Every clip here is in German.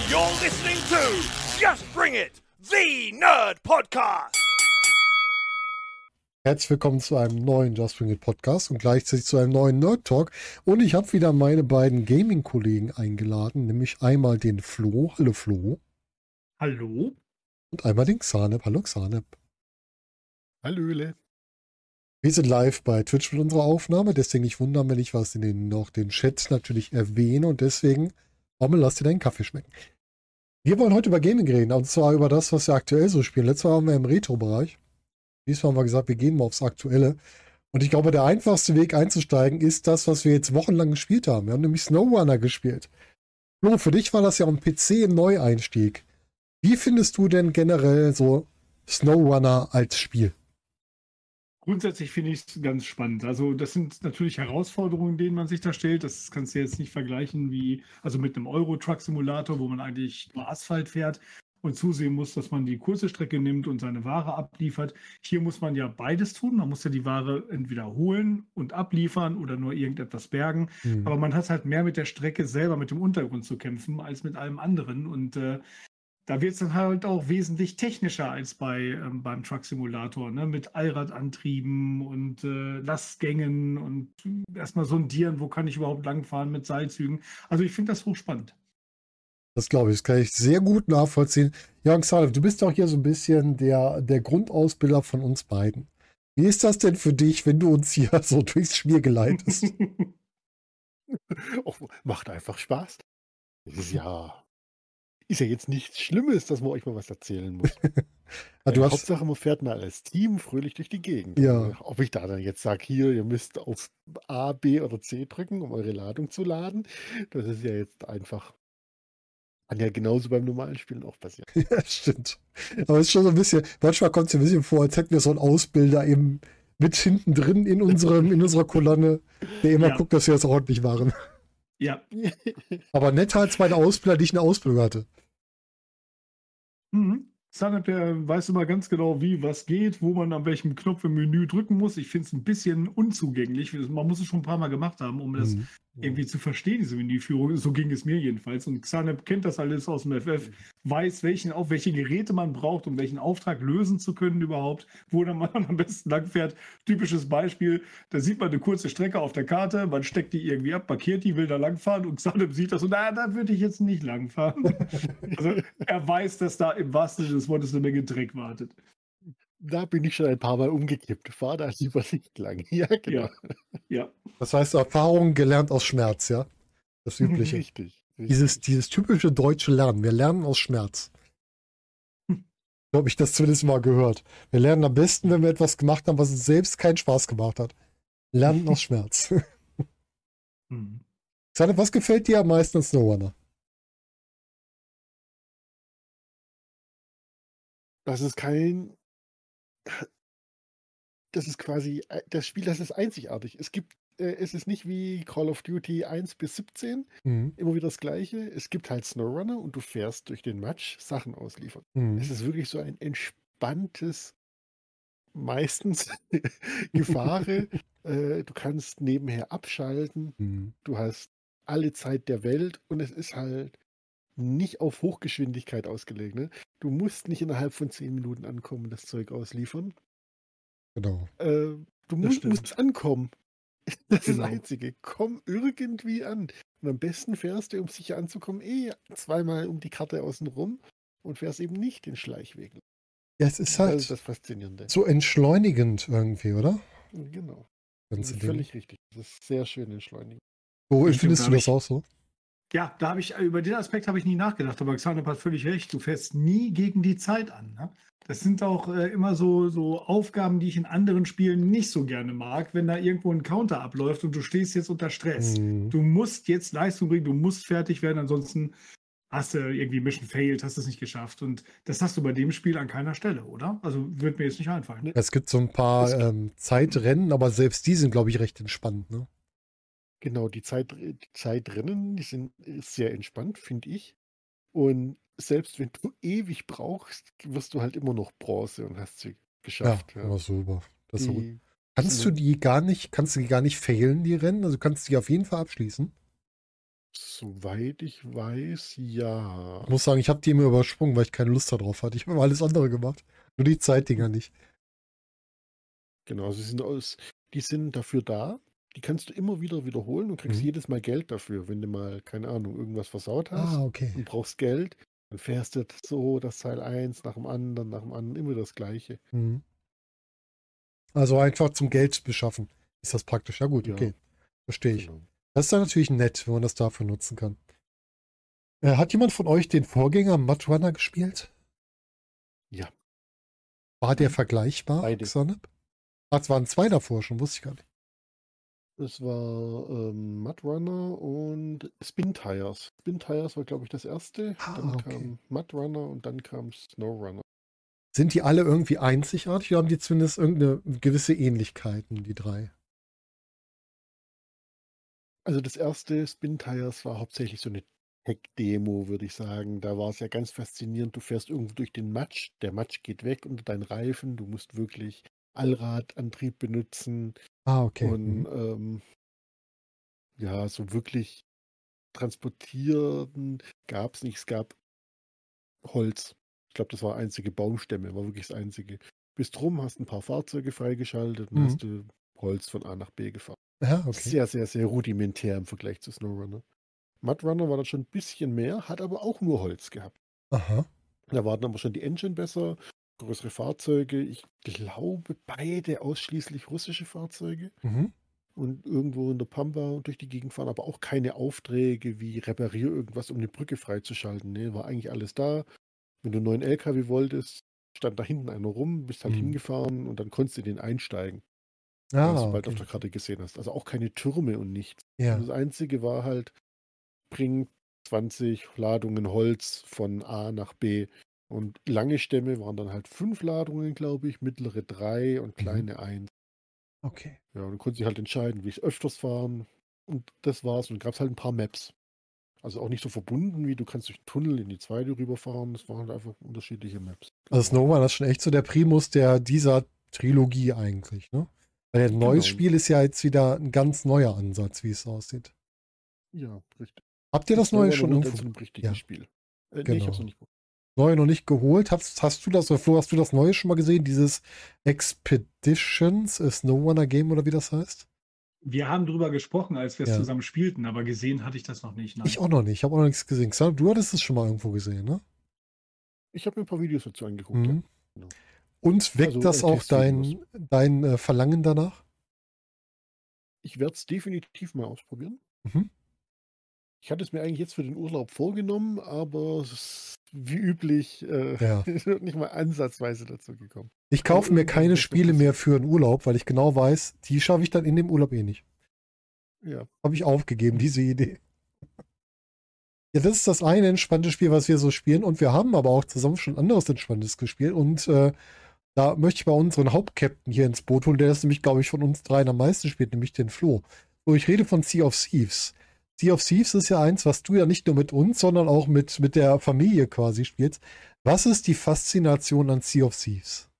You're listening to Just Bring It, the Nerd Podcast. Herzlich willkommen zu einem neuen Just Bring It Podcast und gleichzeitig zu einem neuen Nerd Talk. Und ich habe wieder meine beiden Gaming-Kollegen eingeladen, nämlich einmal den Flo. Hallo Flo. Hallo. Und einmal den Xanep. Hallo Xanep. Hallöle. Wir sind live bei Twitch mit unserer Aufnahme, deswegen nicht wundern, wenn ich was in den Chat natürlich erwähne und deswegen, Rommel, lass dir deinen Kaffee schmecken. Wir wollen heute über Gaming reden, und zwar über das, was wir aktuell so spielen. Letztes Mal waren wir im Retro-Bereich. Diesmal haben wir gesagt, wir gehen mal aufs Aktuelle. Und ich glaube, der einfachste Weg einzusteigen ist das, was wir jetzt wochenlang gespielt haben. Wir haben nämlich SnowRunner gespielt. Flo, für dich war das ja am PC ein Neueinstieg. Wie findest du denn generell so SnowRunner als Spiel? Grundsätzlich finde ich es ganz spannend. Also das sind natürlich Herausforderungen, denen man sich da stellt. Das kannst du jetzt nicht vergleichen also mit einem Euro-Truck-Simulator, wo man eigentlich nur Asphalt fährt und zusehen muss, dass man die kurze Strecke nimmt und seine Ware abliefert. Hier muss man ja beides tun. Man muss ja die Ware entweder holen und abliefern oder nur irgendetwas bergen. Aber man hat halt mehr mit der Strecke selber, mit dem Untergrund zu kämpfen, als mit allem anderen. Und da wird es dann halt auch wesentlich technischer als beim Truck Simulator, ne? Mit Allradantrieben und Lastgängen und erstmal sondieren, wo kann ich überhaupt langfahren mit Seilzügen. Also ich finde das hochspannend. Das glaube ich, das kann ich sehr gut nachvollziehen. Jörg Salef, du bist doch hier so ein bisschen der Grundausbilder von uns beiden. Wie ist das denn für dich, wenn du uns hier so durchs Spiel geleitest? Oh, macht einfach Spaß. Ist ja jetzt nichts Schlimmes, dass man euch mal was erzählen muss. Hauptsache, man fährt mal als Team fröhlich durch die Gegend. Ja. Ob ich da dann jetzt sage, hier, ihr müsst auf A, B oder C drücken, um eure Ladung zu laden, das ist ja jetzt einfach. Kann ja genauso beim normalen Spielen auch passieren. Ja, stimmt. Aber es ist schon so ein bisschen, manchmal kommt es ein bisschen vor, als hätten wir so einen Ausbilder eben mit hinten drin in unserer Kolonne, der immer guckt, dass wir das ordentlich machen. Ja. Aber netter als meine Ausbilder, die ich eine Ausbildung hatte. Sanep, der weiß immer ganz genau, wie was geht, wo man an welchem Knopf im Menü drücken muss. Ich finde es ein bisschen unzugänglich. Man muss es schon ein paar Mal gemacht haben, um das irgendwie zu verstehen, diese Menüführung. So ging es mir jedenfalls. Und Xanep kennt das alles aus dem FF, weiß, welche Geräte man braucht, um welchen Auftrag lösen zu können überhaupt, wo dann man am besten langfährt. Typisches Beispiel, da sieht man eine kurze Strecke auf der Karte, man steckt die irgendwie ab, markiert die, will da langfahren und Xanep sieht das und da würde ich jetzt nicht langfahren. Also er weiß, dass da im wahrsten Sinne des Wortes eine Menge Dreck wartet. Da bin ich schon ein paar Mal umgekippt. Fahr da lieber nicht lang. Ja, genau. Ja. Das heißt, Erfahrung gelernt aus Schmerz, ja? Das Übliche. Richtig. Dieses typische deutsche Lernen. Wir lernen aus Schmerz. So habe ich das zumindest mal gehört. Wir lernen am besten, wenn wir etwas gemacht haben, was uns selbst keinen Spaß gemacht hat. Lernen aus Schmerz. Sanne, was gefällt dir am meisten an SnowRunner? Das ist quasi das Spiel, das ist einzigartig. Es ist nicht wie Call of Duty 1 bis 17, immer wieder das Gleiche. Es gibt halt SnowRunner und du fährst durch den Matsch Sachen ausliefern. Es ist wirklich so ein entspanntes, meistens Gefahre. Du kannst nebenher abschalten. Du hast alle Zeit der Welt und es ist halt nicht auf Hochgeschwindigkeit ausgelegt. Ne? Du musst nicht innerhalb von 10 Minuten ankommen, das Zeug ausliefern. Genau. Du musst ankommen. Das ist das Einzige. Komm irgendwie an. Und am besten fährst du, um sicher anzukommen, zweimal um die Karte außen rum und fährst eben nicht den Schleichweg. Ja, es ist halt das ist das Faszinierende. So entschleunigend irgendwie, oder? Genau. Das ist völlig richtig. Das ist sehr schön entschleunigend. Wo findest du das auch so? Ja, über den Aspekt habe ich nie nachgedacht, aber Xanep hat völlig recht. Du fährst nie gegen die Zeit an. Ne? Das sind auch immer so Aufgaben, die ich in anderen Spielen nicht so gerne mag, wenn da irgendwo ein Counter abläuft und du stehst jetzt unter Stress. Du musst jetzt Leistung bringen, du musst fertig werden, ansonsten hast du irgendwie Mission failed, hast es nicht geschafft. Und das hast du bei dem Spiel an keiner Stelle, oder? Also wird mir jetzt nicht einfallen. Es gibt so ein paar Zeitrennen, aber selbst die sind, glaube ich, recht entspannt, ne? Genau, die Zeitrennen, die sind sehr entspannt, finde ich. Und selbst wenn du ewig brauchst, wirst du halt immer noch Bronze und hast sie geschafft. Ja, super. Das ist so gut. Die Kannst du die gar nicht failen, die Rennen? Also kannst du die auf jeden Fall abschließen? Soweit ich weiß, ja. Ich muss sagen, ich habe die immer übersprungen, weil ich keine Lust darauf hatte. Ich habe immer alles andere gemacht. Nur die Zeitdinger nicht. Genau, die sind dafür da. Die kannst du immer wieder wiederholen und kriegst jedes Mal Geld dafür. Wenn du mal, keine Ahnung, irgendwas versaut hast Okay. und brauchst Geld, dann fährst du so das Teil 1 nach dem anderen, immer das Gleiche. Mhm. Also einfach zum Geld beschaffen. Ist das praktisch? Ja gut, Ja, okay. Verstehe ich. genau. Das ist dann natürlich nett, wenn man das dafür nutzen kann. Hat jemand von euch den Vorgänger Mud Runner gespielt? Ja. War der vergleichbar, Beide. Xanep? Es waren 2 davor schon, wusste ich gar nicht. Es war Mud Runner und Spin Tires. Spin Tires war, glaube ich, das erste. Dann okay. kam Mud Runner und dann kam Snow Runner. Sind die alle irgendwie einzigartig oder haben die zumindest irgendeine gewisse Ähnlichkeiten, die 3? Also das erste Spin Tires war hauptsächlich so eine Tech-Demo, würde ich sagen. Da war es ja ganz faszinierend. Du fährst irgendwo durch den Matsch, der Matsch geht weg unter deinen Reifen. Du musst wirklich Allradantrieb benutzen. Okay. Und ja, so wirklich transportieren gab es nicht. Es gab Holz. Ich glaube, das war einzige Baumstämme, war wirklich das einzige. Bist rum, hast ein paar Fahrzeuge freigeschaltet und hast du Holz von A nach B gefahren. Ja, okay. Sehr, sehr, sehr rudimentär im Vergleich zu SnowRunner. Mud Runner war dann schon ein bisschen mehr, hat aber auch nur Holz gehabt. Aha. Da waren aber schon die Engine besser, größere Fahrzeuge. Ich glaube, beide ausschließlich russische Fahrzeuge. Mhm. Und irgendwo in der Pampa und durch die Gegend fahren, aber auch keine Aufträge wie reparier irgendwas, um eine Brücke freizuschalten. Nee, war eigentlich alles da. Wenn du einen neuen LKW wolltest, stand da hinten einer rum, bist halt hingefahren und dann konntest du den einsteigen. Was du bald auf der Karte gesehen hast. Also auch keine Türme und nichts. Ja. Und das Einzige war halt, bring 20 Ladungen Holz von A nach B. Und lange Stämme waren dann halt 5 Ladungen, glaube ich, mittlere 3 und kleine 1. Okay. Ja, und dann konnte ich halt entscheiden, will ich öfters fahren. Und das war's. Und dann gab es halt ein paar Maps. Also auch nicht so verbunden, wie du kannst durch den Tunnel in die zweite rüberfahren. Das waren halt einfach unterschiedliche Maps. Also Snowrunner ist schon echt so der Primus dieser Trilogie eigentlich, ne? Weil ein neues Spiel ist ja jetzt wieder ein ganz neuer Ansatz, wie es aussieht. Ja, richtig. Habt ihr das neue schon irgendwo? Zu einem richtigen Spiel. Nee, Genau. ich hab's noch nicht geholt. Neue noch nicht geholt. Hast du das, oder Flo, hast du das neue schon mal gesehen? Dieses Expeditions, SnowRunner Game oder wie das heißt? Wir haben drüber gesprochen, als wir es zusammen spielten, aber gesehen hatte ich das noch nicht. Nein. Ich auch noch nicht. Ich habe auch noch nichts gesehen. Du hattest es schon mal irgendwo gesehen, ne? Ich habe mir ein paar Videos dazu angeguckt. Ja. Genau. Und weckt das auch dein Verlangen danach? Ich werde es definitiv mal ausprobieren. Mhm. Ich hatte es mir eigentlich jetzt für den Urlaub vorgenommen, aber wie üblich ist nicht mal ansatzweise dazu gekommen. Ich kaufe mir keine Spiele mehr für den Urlaub, weil ich genau weiß, die schaffe ich dann in dem Urlaub eh nicht. Ja. Habe ich aufgegeben, diese Idee. Ja, das ist das eine entspannte Spiel, was wir so spielen. Und wir haben aber auch zusammen schon anderes Entspanntes gespielt. Und da möchte ich bei unseren Hauptcaptain hier ins Boot holen, der das nämlich, glaube ich, von uns dreien am meisten spielt, nämlich den Flo. So, ich rede von Sea of Thieves. Sea of Thieves ist ja eins, was du ja nicht nur mit uns, sondern auch mit der Familie quasi spielst. Was ist die Faszination an Sea of Thieves?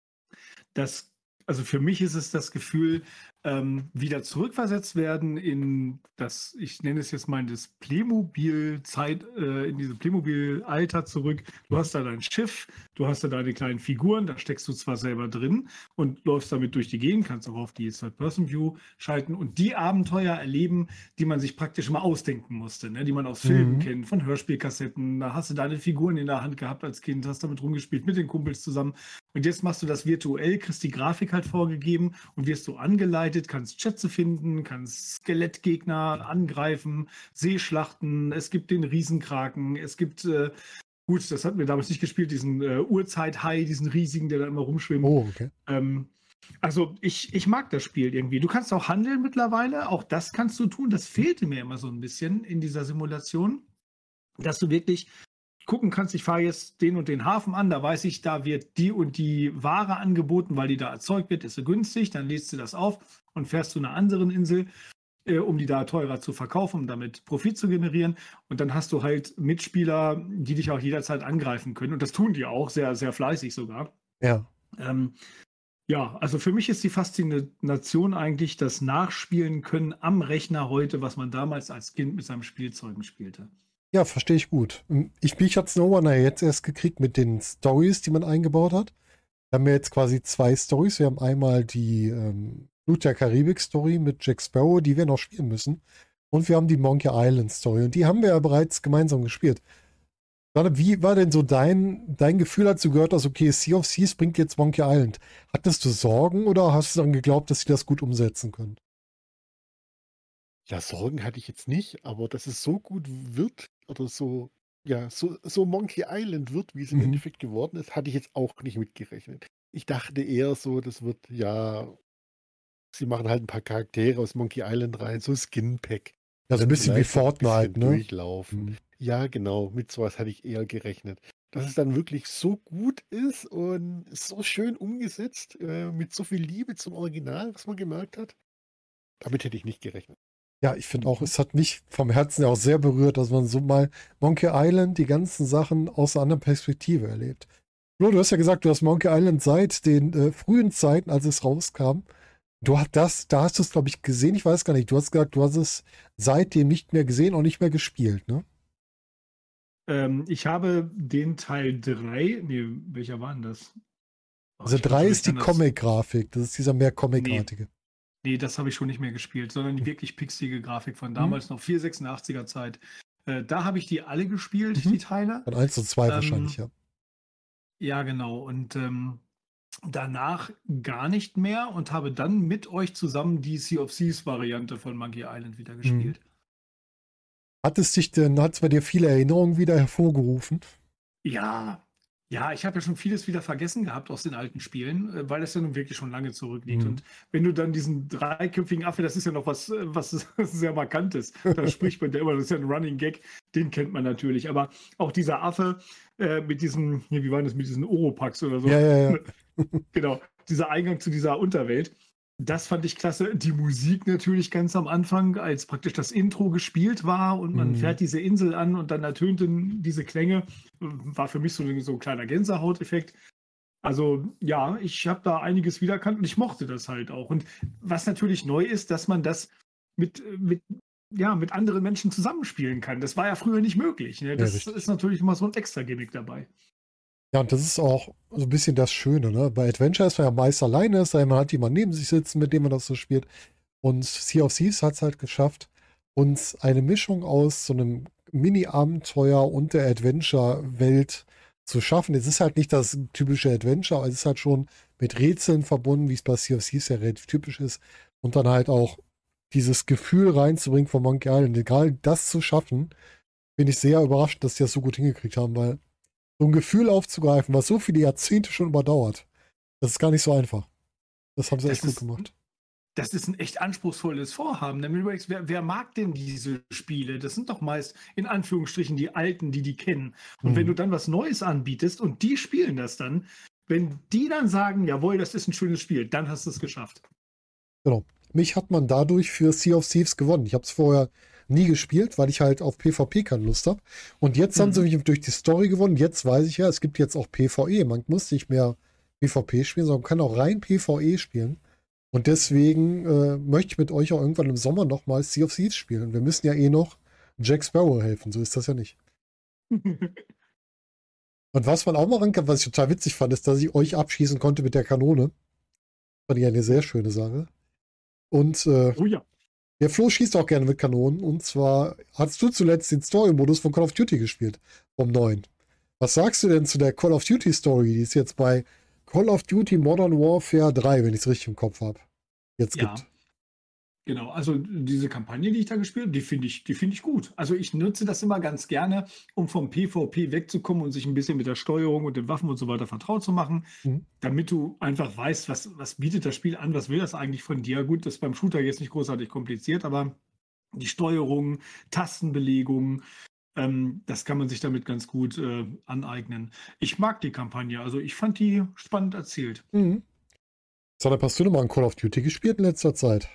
Also für mich ist es das Gefühl, wieder zurückversetzt werden in das, ich nenne es jetzt mal das Playmobil-Zeit, in diese Playmobil-Alter zurück. Du hast da dein Schiff, du hast da deine kleinen Figuren, da steckst du zwar selber drin und läufst damit durch die Gegend, kannst auch auf die Third-Person-View schalten und die Abenteuer erleben, die man sich praktisch mal ausdenken musste, ne? Die man aus Filmen kennt, von Hörspielkassetten. Da hast du deine Figuren in der Hand gehabt als Kind, hast damit rumgespielt mit den Kumpels zusammen. Und jetzt machst du das virtuell, kriegst die Grafik halt vorgegeben und wirst so angeleitet, kannst Schätze finden, kannst Skelettgegner angreifen, Seeschlachten, es gibt den Riesenkraken, es gibt, gut, das hatten wir damals nicht gespielt, diesen Urzeithai, diesen riesigen, der da immer rumschwimmt. Oh, okay. Also ich mag das Spiel irgendwie. Du kannst auch handeln mittlerweile, auch das kannst du tun. Das fehlte mir immer so ein bisschen in dieser Simulation, dass du wirklich gucken kannst, ich fahre jetzt den und den Hafen an, da weiß ich, da wird die und die Ware angeboten, weil die da erzeugt wird, ist so günstig, dann lädst du das auf und fährst zu einer anderen Insel, um die da teurer zu verkaufen, um damit Profit zu generieren und dann hast du halt Mitspieler, die dich auch jederzeit angreifen können und das tun die auch, sehr, sehr fleißig sogar. Ja. Ja, also für mich ist die Faszination eigentlich das Nachspielen können am Rechner heute, was man damals als Kind mit seinem Spielzeugen spielte. Ja, verstehe ich gut. Mich hat SnowRunner jetzt erst gekriegt mit den Stories, die man eingebaut hat. Wir haben ja jetzt quasi 2 Stories. Wir haben einmal die Flut der Karibik-Story mit Jack Sparrow, die wir noch spielen müssen. Und wir haben die Monkey Island-Story. Und die haben wir ja bereits gemeinsam gespielt. Wie war denn so dein Gefühl, als du gehört hast, okay, Sea of Thieves bringt jetzt Monkey Island? Hattest du Sorgen oder hast du dann geglaubt, dass sie das gut umsetzen können? Ja, Sorgen hatte ich jetzt nicht, aber dass es so gut wird oder so, ja, so Monkey Island wird, wie es im Mhm. Endeffekt geworden ist, hatte ich jetzt auch nicht mitgerechnet. Ich dachte eher so, das wird, ja, sie machen halt ein paar Charaktere aus Monkey Island rein, so Skin-Pack. Ja, so ein bisschen wie Vielleicht noch ein Fortnite, bisschen ne? durchlaufen. Mhm. Ja, genau, mit sowas hatte ich eher gerechnet. Dass es dann wirklich so gut ist und so schön umgesetzt, mit so viel Liebe zum Original, was man gemerkt hat, damit hätte ich nicht gerechnet. Ja, ich finde auch, es hat mich vom Herzen ja auch sehr berührt, dass man so mal Monkey Island, die ganzen Sachen aus einer anderen Perspektive erlebt. Flo, du hast ja gesagt, du hast Monkey Island seit den frühen Zeiten, als es rauskam. Da hast du es, glaube ich, gesehen. Ich weiß gar nicht. Du hast gesagt, du hast es seitdem nicht mehr gesehen und nicht mehr gespielt, ne? Ich habe den Teil 3, nee, welcher war denn das? Also Ich 3 ich ist die kann das, Comic-Grafik. Das ist dieser mehr nee, Comic-artige. nee, das habe ich schon nicht mehr gespielt, sondern die wirklich pixelige Grafik von Mhm. damals noch 486er Zeit. Da habe ich die alle gespielt, Mhm. die Teile. Von 1 und 2 wahrscheinlich, Ähm, ja. ja, genau. Und danach gar nicht mehr und habe dann mit euch zusammen die Sea of Thieves Variante von Monkey Island wieder Mhm. gespielt. Hat es bei dir viele Erinnerungen wieder hervorgerufen? Ja, ja, ich habe ja schon vieles wieder vergessen gehabt aus den alten Spielen, weil das ja nun wirklich schon lange zurückliegt. Mhm. Und wenn du dann diesen dreiköpfigen Affe, das ist ja noch was sehr Markantes. Da spricht man ja immer, das ist ja ein Running Gag, den kennt man natürlich. Aber auch dieser Affe mit diesem, wie war das, mit diesen Oropax oder so. Ja. Genau, dieser Eingang zu dieser Unterwelt. Das fand ich klasse. Die Musik natürlich ganz am Anfang, als praktisch das Intro gespielt war und man Mhm. fährt diese Insel an und dann ertönten diese Klänge, war für mich so ein kleiner Gänsehauteffekt. Also ja, ich habe da einiges wiedererkannt und ich mochte das halt auch. Und was natürlich neu ist, dass man das mit anderen Menschen zusammenspielen kann. Das war ja früher nicht möglich. Ne? Ja, Das richtig. ist natürlich immer so ein extra Gimmick dabei. Ja, und das ist auch so ein bisschen das Schöne, ne? Bei Adventure ist man ja meist alleine, es sei denn, man hat jemanden neben sich sitzen, mit dem man das so spielt. Und Sea of Thieves hat es halt geschafft, uns eine Mischung aus so einem Mini-Abenteuer und der Adventure-Welt zu schaffen. Es ist halt nicht das typische Adventure, aber es ist halt schon mit Rätseln verbunden, wie es bei Sea of Thieves ja relativ typisch ist. Und dann halt auch dieses Gefühl reinzubringen von Monkey Island. Egal das zu schaffen, bin ich sehr überrascht, dass die das so gut hingekriegt haben, weil so ein Gefühl aufzugreifen, was so viele Jahrzehnte schon überdauert, das ist gar nicht so einfach. Das haben sie echt gut gemacht. Das ist ein echt anspruchsvolles Vorhaben. Denn wenn du überlegst, wer mag denn diese Spiele? Das sind doch meist in Anführungsstrichen die Alten, die kennen. Und wenn du dann was Neues anbietest und die spielen das dann, wenn die dann sagen, jawohl, das ist ein schönes Spiel, dann hast du es geschafft. Genau. Mich hat man dadurch für Sea of Thieves gewonnen. Ich habe es vorher nie gespielt, weil ich halt auf PvP keine Lust habe. Und jetzt haben sie mich durch die Story gewonnen. Jetzt weiß ich ja, es gibt jetzt auch PvE. Man muss nicht mehr PvP spielen, sondern kann auch rein PvE spielen. Und deswegen möchte ich mit euch auch irgendwann im Sommer nochmal Sea of Thieves spielen. Wir müssen ja eh noch Jack Sparrow helfen. So ist das ja nicht. Und was man auch machen kann, was ich total witzig fand, ist, dass ich euch abschießen konnte mit der Kanone. Fand ich eine sehr schöne Sache. Und Oh ja. der Flo schießt auch gerne mit Kanonen. Und zwar hast du zuletzt den Story-Modus von Call of Duty gespielt. Vom neuen. Was sagst du denn zu der Call of Duty Story, die es jetzt bei Call of Duty Modern Warfare 3, wenn ich es richtig im Kopf habe, jetzt Ja, gibt? genau. Also diese Kampagne, die ich da gespielt habe, die finde ich gut. Also ich nutze das immer ganz gerne, um vom PvP wegzukommen und sich ein bisschen mit der Steuerung und den Waffen und so weiter vertraut zu machen, Mhm. damit du einfach weißt, was bietet das Spiel an, was will das eigentlich von dir. Gut, das ist beim Shooter jetzt nicht großartig kompliziert, aber die Steuerung, Tastenbelegung, das kann man sich damit ganz gut aneignen. Ich mag die Kampagne, also ich fand die spannend erzählt. Mhm. Sandra, hast du noch mal ein Call of Duty gespielt in letzter Zeit?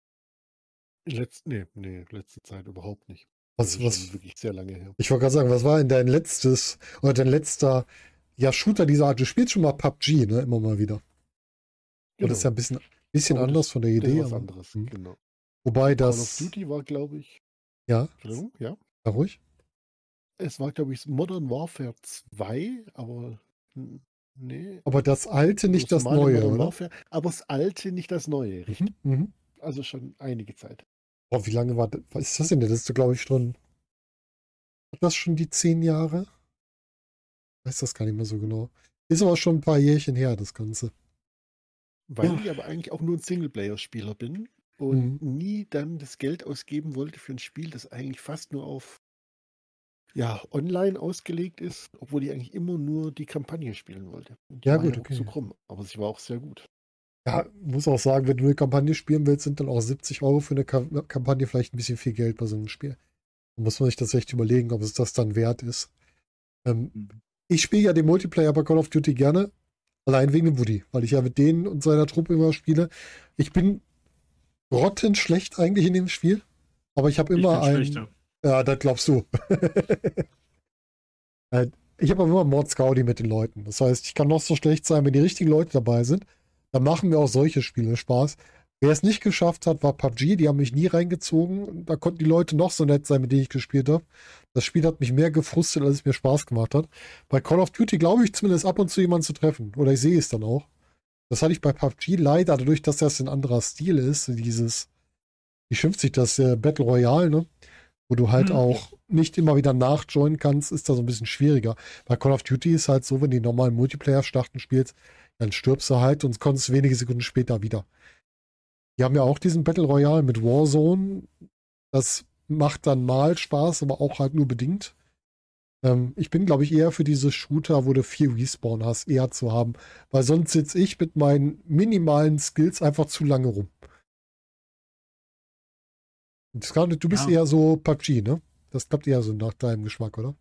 Letzte Zeit überhaupt nicht. Was, Das ist schon was, wirklich sehr lange her. ich wollte gerade sagen, was war denn dein letzter Shooter dieser Art? Du spielst schon mal PUBG, ne? Immer mal wieder. Aber das ist ja ein bisschen Aber anders von der das ist Idee. was Aber, anderes, genau. wobei Call of das, Duty war, glaube ich, ja, Entschuldigung, ja. war ruhig. Es war, glaube ich, Modern Warfare 2, aber nee, Aber das alte, oder nicht das das normale neue, Modern oder? Warfare, aber das alte, nicht das neue, richtig. Mhm. Also schon einige Zeit. Boah, wie lange war das? Was ist das denn? Das ist, glaube ich, schon. Hat das schon die 10 Jahre? Weiß das gar nicht mehr so genau. Ist aber schon ein paar Jährchen her, das Ganze. Weil Ja. ich aber eigentlich auch nur ein Singleplayer-Spieler bin und nie dann das Geld ausgeben wollte für ein Spiel, das eigentlich fast nur auf online ausgelegt ist, obwohl ich eigentlich immer nur die Kampagne spielen wollte. Und die Ja, war gut, ja okay. zu krumm, aber sie war auch sehr gut. Ja, muss auch sagen, wenn du eine Kampagne spielen willst, sind dann auch 70 Euro für eine Kampagne vielleicht ein bisschen viel Geld bei so einem Spiel. Da muss man sich das echt überlegen, ob es das dann wert ist. Ich spiele ja den Multiplayer bei Call of Duty gerne, allein wegen dem Woody, weil ich ja mit denen und seiner Truppe immer spiele. Ich bin grottenschlecht eigentlich in dem Spiel, aber ich habe immer Ich bin schlechter. Ja, das glaubst du. Ich habe aber immer Mord Scoudi mit den Leuten. Das heißt, ich kann noch so schlecht sein, wenn die richtigen Leute dabei sind, dann machen mir auch solche Spiele Spaß. Wer es nicht geschafft hat, war PUBG. Die haben mich nie reingezogen. Da konnten die Leute noch so nett sein, mit denen ich gespielt habe. Das Spiel hat mich mehr gefrustet, als es mir Spaß gemacht hat. Bei Call of Duty glaube ich zumindest ab und zu jemanden zu treffen. Oder ich sehe es dann auch. Das hatte ich bei PUBG leider, dadurch, dass das ein anderer Stil ist. Wie schimpft sich das, Battle Royale, ne? Wo du halt auch nicht immer wieder nachjoinen kannst, ist da so ein bisschen schwieriger. Bei Call of Duty ist halt so, wenn du die normalen Multiplayer-Starten spielst, dann stirbst du halt und kommst wenige Sekunden später wieder. Die haben ja auch diesen Battle Royale mit Warzone. Das macht dann mal Spaß, aber auch halt nur bedingt. Ich bin, glaube ich, eher für diese Shooter, wo du 4 Respawn hast, eher zu haben. Weil sonst sitze ich mit meinen minimalen Skills einfach zu lange rum. Und Scarlett, du bist eher so PUBG, ne? Das klappt eher so nach deinem Geschmack, oder?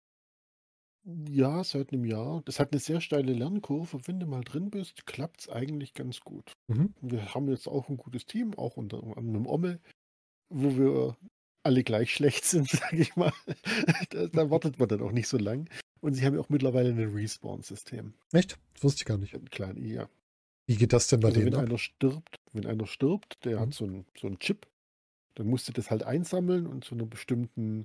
Ja, seit einem Jahr. Das hat eine sehr steile Lernkurve. Wenn du mal drin bist, klappt es eigentlich ganz gut. Wir haben jetzt auch ein gutes Team, auch unter einem Ommel, wo wir alle gleich schlecht sind, sage ich mal. Da wartet man dann auch nicht so lang. Und sie haben ja auch mittlerweile ein Respawn-System. Echt? Das wusste ich gar nicht. Klein, ja. Wie geht das denn bei Also denen wenn ab? einer stirbt, der hat so einen Chip, dann musst du das halt einsammeln und zu einer bestimmten,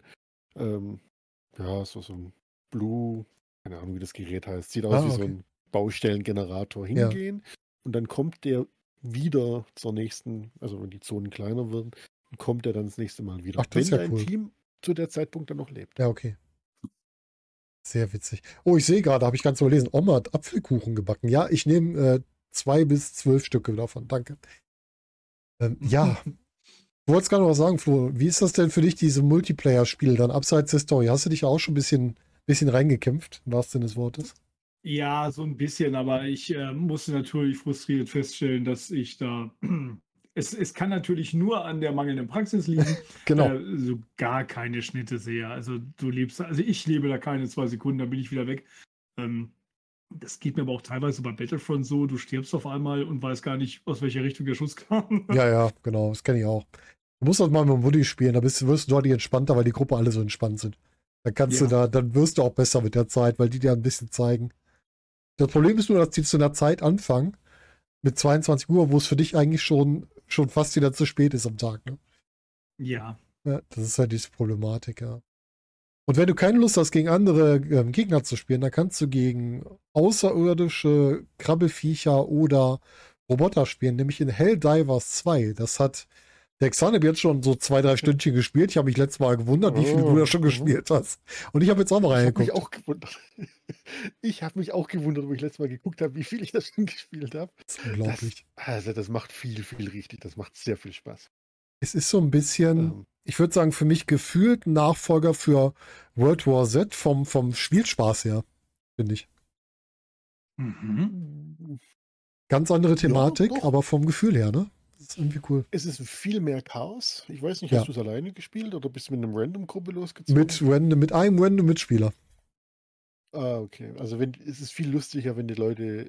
so ein Blue, keine Ahnung, wie das Gerät heißt, sieht aus wie so ein Baustellengenerator hingehen und dann kommt der wieder zur nächsten, also wenn die Zonen kleiner werden, kommt er dann das nächste Mal wieder. Ach, das ist wenn ja dein cool. Team zu der Zeitpunkt dann noch lebt. Ja, okay. Sehr witzig. Oh, ich sehe gerade, habe ich ganz überlesen, Oma hat Apfelkuchen gebacken. Ja, ich nehme 2 bis 12 Stücke davon. Danke. Ja, du wolltest gerade noch was sagen, Flo. Wie ist das denn für dich, diese Multiplayer-Spiele dann abseits der Story? Hast du dich auch schon ein bisschen reingekämpft, im wahrsten Sinne des Wortes? Ja, so ein bisschen, aber ich musste natürlich frustriert feststellen, dass ich da. Es kann natürlich nur an der mangelnden Praxis liegen. Genau. So gar keine Schnitte sehe. Also ich lebe da keine 2 Sekunden, dann bin ich wieder weg. Das geht mir aber auch teilweise bei Battlefront so, du stirbst auf einmal und weißt gar nicht, aus welcher Richtung der Schuss kam. Ja, genau, das kenne ich auch. Du musst das mal mit dem Woody spielen, da wirst du deutlich entspannter, weil die Gruppe alle so entspannt sind. Dann kannst du dann wirst du auch besser mit der Zeit, weil die dir ein bisschen zeigen. Das Problem ist nur, dass die zu einer Zeit anfangen, mit 22 Uhr, wo es für dich eigentlich schon fast wieder zu spät ist am Tag, ne? Ja. Ja, das ist halt diese Problematik, ja. Und wenn du keine Lust hast, gegen andere Gegner zu spielen, dann kannst du gegen außerirdische Krabbelfiecher oder Roboter spielen, nämlich in Helldivers 2. Das hat der Xaneb jetzt schon so 2, 3 Stündchen gespielt. Ich habe mich letztes Mal gewundert, wie viele du da schon gespielt hast. Und ich habe jetzt auch mal reingeguckt. Ich habe mich auch gewundert, wo ich letztes Mal geguckt habe, wie viel ich das schon gespielt habe. Das ist unglaublich. Das macht viel richtig. Das macht sehr viel Spaß. Es ist so ein bisschen, ich würde sagen, für mich gefühlt ein Nachfolger für World War Z vom Spielspaß her, finde ich. Ganz andere Thematik, ja, aber vom Gefühl her, ne? Das ist irgendwie cool. Es ist viel mehr Chaos. Ich weiß nicht, hast du es alleine gespielt oder bist du mit einem Random-Gruppe losgezogen? Mit einem Random-Mitspieler. Ah, okay. Also es ist viel lustiger, wenn die Leute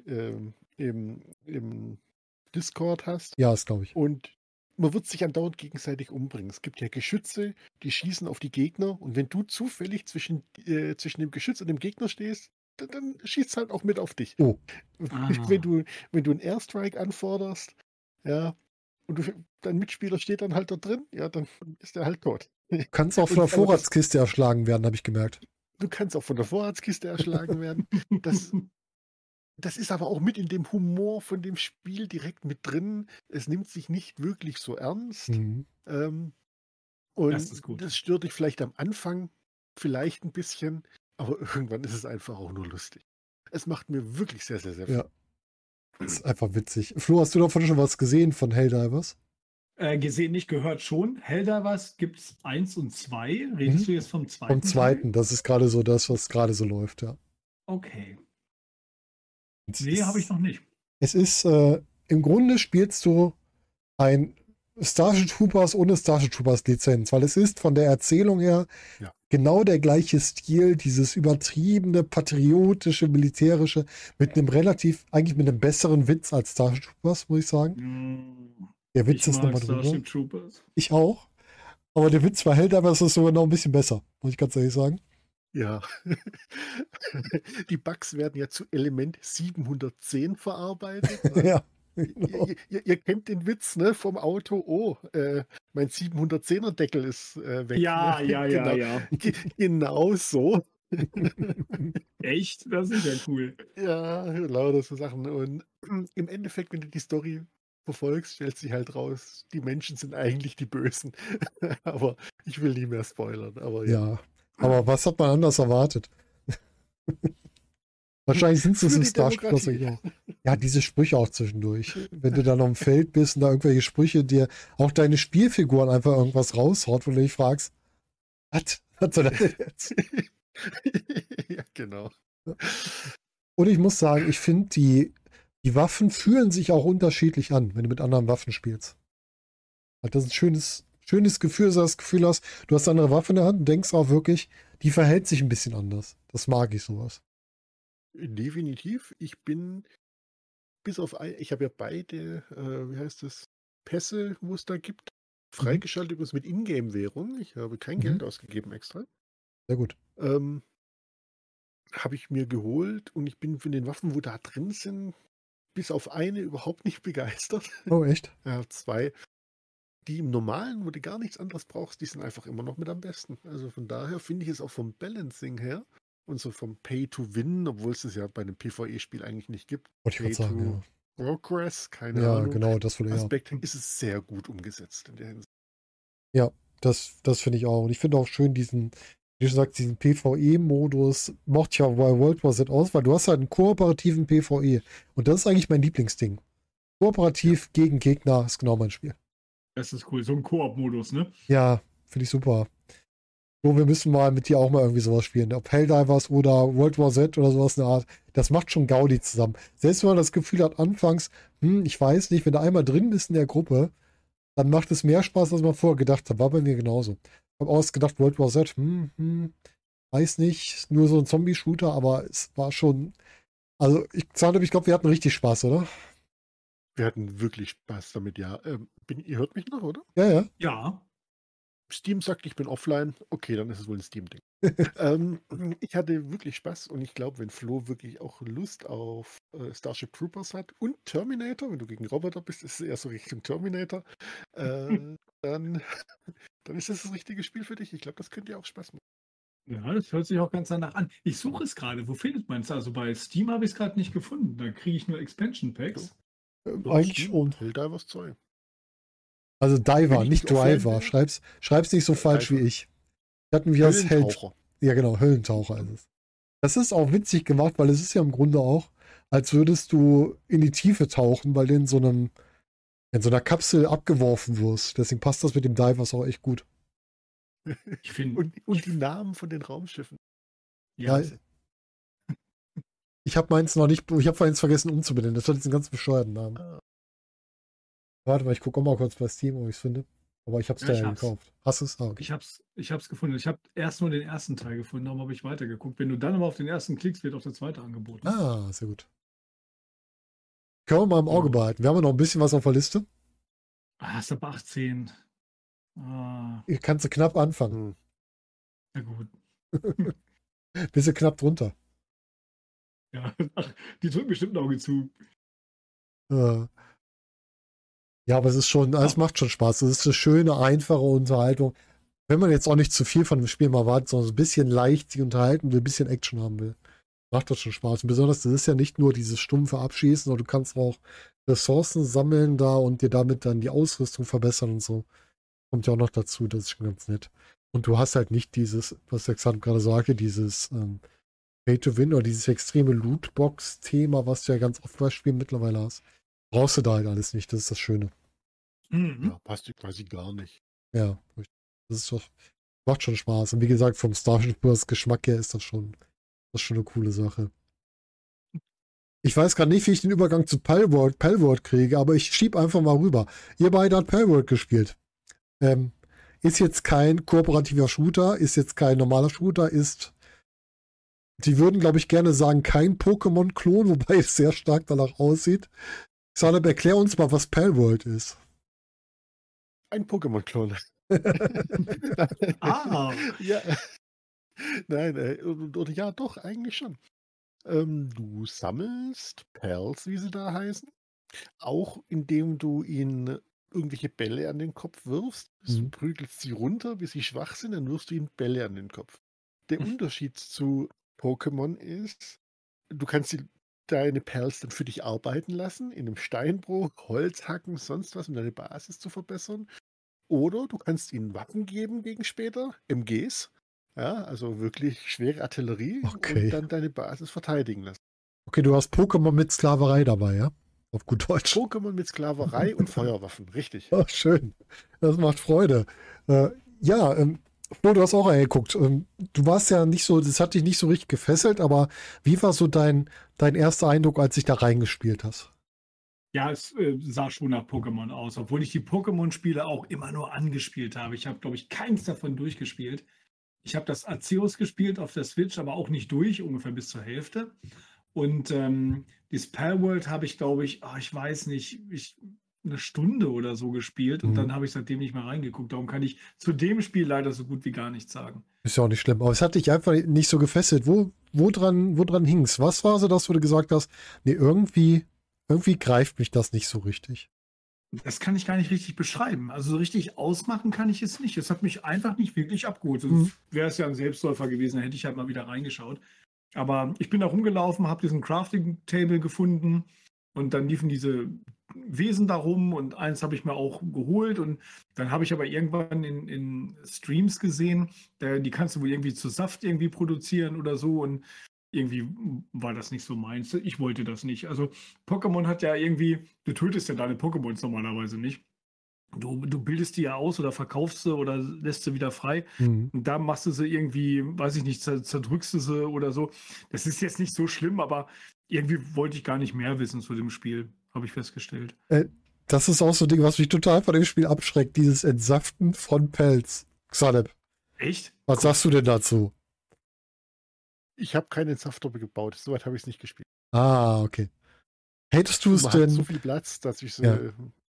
im Discord hast. Ja, das glaube ich. Und man wird sich andauernd gegenseitig umbringen. Es gibt ja Geschütze, die schießen auf die Gegner und wenn du zufällig zwischen dem Geschütz und dem Gegner stehst, dann schießt halt auch mit auf dich. Oh. Wenn du einen Airstrike anforderst, ja, und dein Mitspieler steht dann halt da drin, ja, dann ist er halt tot. Kannst auch von der Vorratskiste erschlagen werden, habe ich gemerkt. Du kannst auch von der Vorratskiste erschlagen werden. Das ist aber auch mit in dem Humor von dem Spiel direkt mit drin. Es nimmt sich nicht wirklich so ernst. Mhm. Und Das ist gut. das stört dich vielleicht am Anfang vielleicht ein bisschen, aber irgendwann ist es einfach auch nur lustig. Es macht mir wirklich sehr, sehr, sehr viel. Ja. Das ist einfach witzig. Flo, hast du davon schon was gesehen von Helldivers? Gesehen, nicht gehört schon. Helldivers gibt es 1 und 2. Redest du jetzt vom zweiten? Vom zweiten. Das ist gerade so das, was gerade so läuft, ja. Okay. Es Nee, ist- habe ich noch nicht. Es ist, im Grunde spielst du ein Starship Troopers ohne Starship Troopers Lizenz, weil es ist von der Erzählung her Ja. genau der gleiche Stil, dieses übertriebene, patriotische, militärische, eigentlich mit einem besseren Witz als Starship Troopers, muss ich sagen. Der Witz Ich ist mag nochmal drüber. Starship Troopers. Ich auch. Aber der Witz bei Helldivers ist sogar noch ein bisschen besser, muss ich ganz ehrlich sagen. Ja. Die Bugs werden ja zu Element 710 verarbeitet. Ne? Ja, genau. Ihr kennt den Witz, ne, vom Auto. Oh, mein 710er Deckel ist weg. Ja, ne? ja, genau, ja. Genau so. Echt? Das ist ja cool. Ja, lauter so Sachen. Und im Endeffekt, wenn du die Story verfolgst, stellt sich halt raus, die Menschen sind eigentlich die Bösen. Aber ich will nicht mehr spoilern. Aber ja. Ja, aber was hat man anders erwartet? Wahrscheinlich sind Für es im die Starship Troopers Demokratie. auch. Ja, diese Sprüche auch zwischendurch. Wenn du dann auf dem Feld bist und da irgendwelche Sprüche dir auch deine Spielfiguren einfach irgendwas raushaut, wo du dich fragst, was soll das denn jetzt? Ja, genau. Und ich muss sagen, ich finde, die Waffen fühlen sich auch unterschiedlich an, wenn du mit anderen Waffen spielst. Das ist ein schönes Gefühl, dass du das Gefühl hast, du hast eine andere Waffe in der Hand und denkst auch wirklich, die verhält sich ein bisschen anders. Das mag ich sowas. Definitiv. Ich bin ich habe ja beide, wie heißt das, Pässe, wo es da gibt, freigeschaltet übrigens mit Ingame-Währung. Ich habe kein Geld ausgegeben extra. Sehr gut. Habe ich mir geholt und ich bin von den Waffen, wo da drin sind, bis auf eine überhaupt nicht begeistert. Oh, echt? Ja, 2. Die im Normalen, wo du gar nichts anderes brauchst, die sind einfach immer noch mit am besten. Also von daher finde ich es auch vom Balancing her und so vom Pay-to-Win, obwohl es ja bei einem PvE-Spiel eigentlich nicht gibt. Wollte ich gerade sagen, ja. Progress, keine Ja, Ahnung. genau, das will ich auch. Aspekt ist es sehr gut umgesetzt in der Hinsicht. Ja, das finde ich auch. Und ich finde auch schön wie du sagst, diesen PvE-Modus mochte ich ja bei World War Z aus, weil du hast halt einen kooperativen PvE. Und das ist eigentlich mein Lieblingsding. Kooperativ gegen Gegner ist genau mein Spiel. Das ist cool. So ein Koop-Modus, ne? Ja, finde ich super. So, wir müssen mal mit dir auch mal irgendwie sowas spielen. Ob Helldivers oder World War Z oder sowas in der Art. Das macht schon Gaudi zusammen. Selbst wenn man das Gefühl hat, anfangs, ich weiß nicht, wenn du einmal drin bist in der Gruppe, dann macht es mehr Spaß, als man vorher gedacht hat. War bei mir genauso. Ich habe ausgedacht, World War Z, weiß nicht, ist nur so ein Zombie-Shooter, aber es war schon, also ich glaube, wir hatten richtig Spaß, oder? Wir hatten wirklich Spaß damit, ja. Ihr hört mich noch, oder? Ja, ja. Ja. Steam sagt, ich bin offline. Okay, dann ist es wohl ein Steam-Ding. Ich hatte wirklich Spaß und ich glaube, wenn Flo wirklich auch Lust auf Starship Troopers hat und Terminator, wenn du gegen Roboter bist, ist es eher so Richtung Terminator, dann ist das richtige Spiel für dich. Ich glaube, das könnte dir auch Spaß machen. Ja, das hört sich auch ganz danach an. Ich suche es gerade. Wo findet man es? Also bei Steam habe ich es gerade nicht gefunden. Da kriege ich nur Expansion Packs. Eigentlich schon. Helldivers 2. Also Diver, Wenn ich nicht nicht offline Driver. wäre? Schreib's nicht so falsch Diver. wie ich. Hatten wir als Held. Höhlentaucher. Ja, genau, Höhlentaucher ist es. Das ist auch witzig gemacht, weil es ist ja im Grunde auch, als würdest du in die Tiefe tauchen, weil du in so einer Kapsel abgeworfen wirst. Deswegen passt das mit dem Divers auch echt gut. Ich finde. Und die Namen von den Raumschiffen. Ja, Ja, ich habe meins noch nicht, ich habe eins vergessen umzubenennen. Das hat jetzt einen ganz bescheuerten Namen. Ah. Warte mal, ich gucke auch mal kurz bei Steam, ob ich es finde. Aber ich habe es Ja, da ich ja hab's. gekauft. Hast du es? Ah, okay. ich hab's gefunden. Ich habe erst nur den ersten Teil gefunden, darum habe ich weitergeguckt. Wenn du dann aber auf den ersten klickst, wird auch der zweite angeboten. Ah, sehr gut. Können wir mal im Auge Ja. behalten. Wir haben ja noch ein bisschen was auf der Liste. Ist ab 18. Hier kannst du knapp anfangen. Na gut. Bist du knapp drunter. Ja, die drücken bestimmt ein Auge zu. Ja, aber es ist schon, es macht schon Spaß. Es ist eine schöne, einfache Unterhaltung. Wenn man jetzt auch nicht zu viel von dem Spiel mal wartet, sondern so ein bisschen leicht sich unterhalten will, ein bisschen Action haben will, macht das schon Spaß. Und besonders, das ist ja nicht nur dieses stumpfe Abschießen, sondern du kannst auch Ressourcen sammeln da und dir damit dann die Ausrüstung verbessern und so. Kommt ja auch noch dazu, das ist schon ganz nett. Und du hast halt nicht dieses, was der Xan gerade sagte, dieses Pay to Win oder dieses extreme Lootbox-Thema, was du ja ganz oft bei Spielen mittlerweile hast. Brauchst du da halt alles nicht, das ist das Schöne. Ja, passt dir quasi gar nicht. Ja, das ist doch, macht schon Spaß. Und wie gesagt, vom Starship Bros. Geschmack her ist das schon eine coole Sache. Ich weiß gerade nicht, wie ich den Übergang zu Palworld kriege, aber ich schieb einfach mal rüber. Ihr beide habt Palworld gespielt. Ist jetzt kein kooperativer Shooter, ist jetzt kein normaler Shooter, sie würden, glaube ich, gerne sagen, kein Pokémon-Klon, wobei es sehr stark danach aussieht. Xanab, erklär uns mal, was Palworld ist. Ein Pokémon-Klon. Ja. Nein, oder ja, doch, eigentlich schon. Du sammelst Pals, wie sie da heißen, auch indem du ihnen irgendwelche Bälle an den Kopf wirfst. Du prügelst sie runter, bis sie schwach sind, dann wirfst du ihnen Bälle an den Kopf. Der Unterschied zu Pokémon ist, du kannst deine Pals dann für dich arbeiten lassen, in einem Steinbruch, Holz hacken, sonst was, um deine Basis zu verbessern. Oder du kannst ihnen Waffen geben gegen später, MGs, ja, also wirklich schwere Artillerie Okay. und dann deine Basis verteidigen lassen. Okay, du hast Pokémon mit Sklaverei dabei, ja? Auf gut Deutsch. Pokémon mit Sklaverei und Feuerwaffen, richtig. Oh, schön. Das macht Freude. Flo, du hast auch reingeguckt. Du warst ja nicht so, das hat dich nicht so richtig gefesselt, aber wie war so dein erster Eindruck, als dich da reingespielt hast? Ja, es sah schon nach Pokémon aus, obwohl ich die Pokémon-Spiele auch immer nur angespielt habe. Ich habe, glaube ich, keins davon durchgespielt. Ich habe das Arceus gespielt auf der Switch, aber auch nicht durch, ungefähr bis zur Hälfte. Und das Palworld habe ich, glaube ich, ich weiß nicht, eine Stunde oder so gespielt und dann habe ich seitdem nicht mehr reingeguckt. Darum kann ich zu dem Spiel leider so gut wie gar nichts sagen. Ist ja auch nicht schlimm, aber es hat dich einfach nicht so gefesselt. Wo dran hing's? Was war so das, wo du gesagt hast, nee, irgendwie greift mich das nicht so richtig? Das kann ich gar nicht richtig beschreiben. Also so richtig ausmachen kann ich es nicht. Es hat mich einfach nicht wirklich abgeholt. Sonst wäre es ja ein Selbstläufer gewesen, da hätte ich halt mal wieder reingeschaut. Aber ich bin da rumgelaufen, habe diesen Crafting-Table gefunden und dann liefen diese Wesen da rum und eins habe ich mir auch geholt und dann habe ich aber irgendwann in Streams gesehen, die kannst du wohl irgendwie zu Saft irgendwie produzieren oder so und irgendwie war das nicht so meins. Ich wollte das nicht. Also Pokémon hat ja irgendwie, du tötest ja deine Pokémons normalerweise nicht. Du bildest die ja aus oder verkaufst sie oder lässt sie wieder frei. Und da machst du sie irgendwie, weiß ich nicht, zerdrückst du sie oder so. Das ist jetzt nicht so schlimm, aber irgendwie wollte ich gar nicht mehr wissen zu dem Spiel, habe ich festgestellt. Das ist auch so ein Ding, was mich total von dem Spiel abschreckt, dieses Entsaften von Pelz. Xanab. Echt? Was sagst du denn dazu? Ich habe keine Entsafter gebaut, soweit habe ich es nicht gespielt. Ah, okay. Hättest du es Man denn? hat so viel Platz, dass ich sie,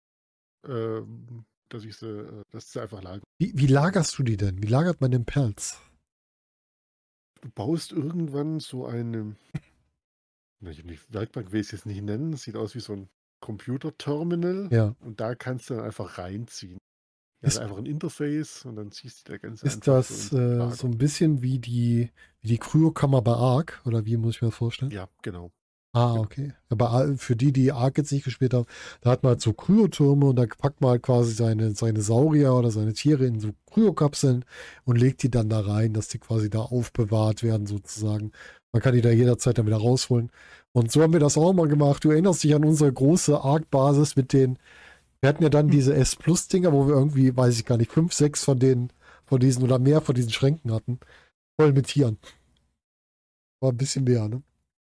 dass sie einfach lagern. Wie lagerst du die denn? Wie lagert man den Pelz? Du baust irgendwann so eine, Werkbank will ich es jetzt nicht nennen, sieht aus wie so ein Computerterminal. Ja. Und da kannst du dann einfach reinziehen. Ist- einfach ein Interface und dann ziehst du der ganze Ist das so ins Lager. so ein bisschen wie die Kryokammer bei Ark? Oder wie muss ich mir das vorstellen? Ja, genau. Ah, okay. Aber für die Ark jetzt nicht gespielt haben, da hat man halt so Kryotürme und da packt man halt quasi seine Saurier oder seine Tiere in so Kryokapseln und legt die dann da rein, dass die quasi da aufbewahrt werden sozusagen. Man kann die da jederzeit dann wieder rausholen. Und so haben wir das auch mal gemacht. Du erinnerst dich an unsere große Ark-Basis wir hatten ja dann diese S-Plus-Dinger, wo wir irgendwie, weiß ich gar nicht, 5, 6 von diesen oder mehr von diesen Schränken hatten. Voll mit Tieren. War ein bisschen mehr, ne?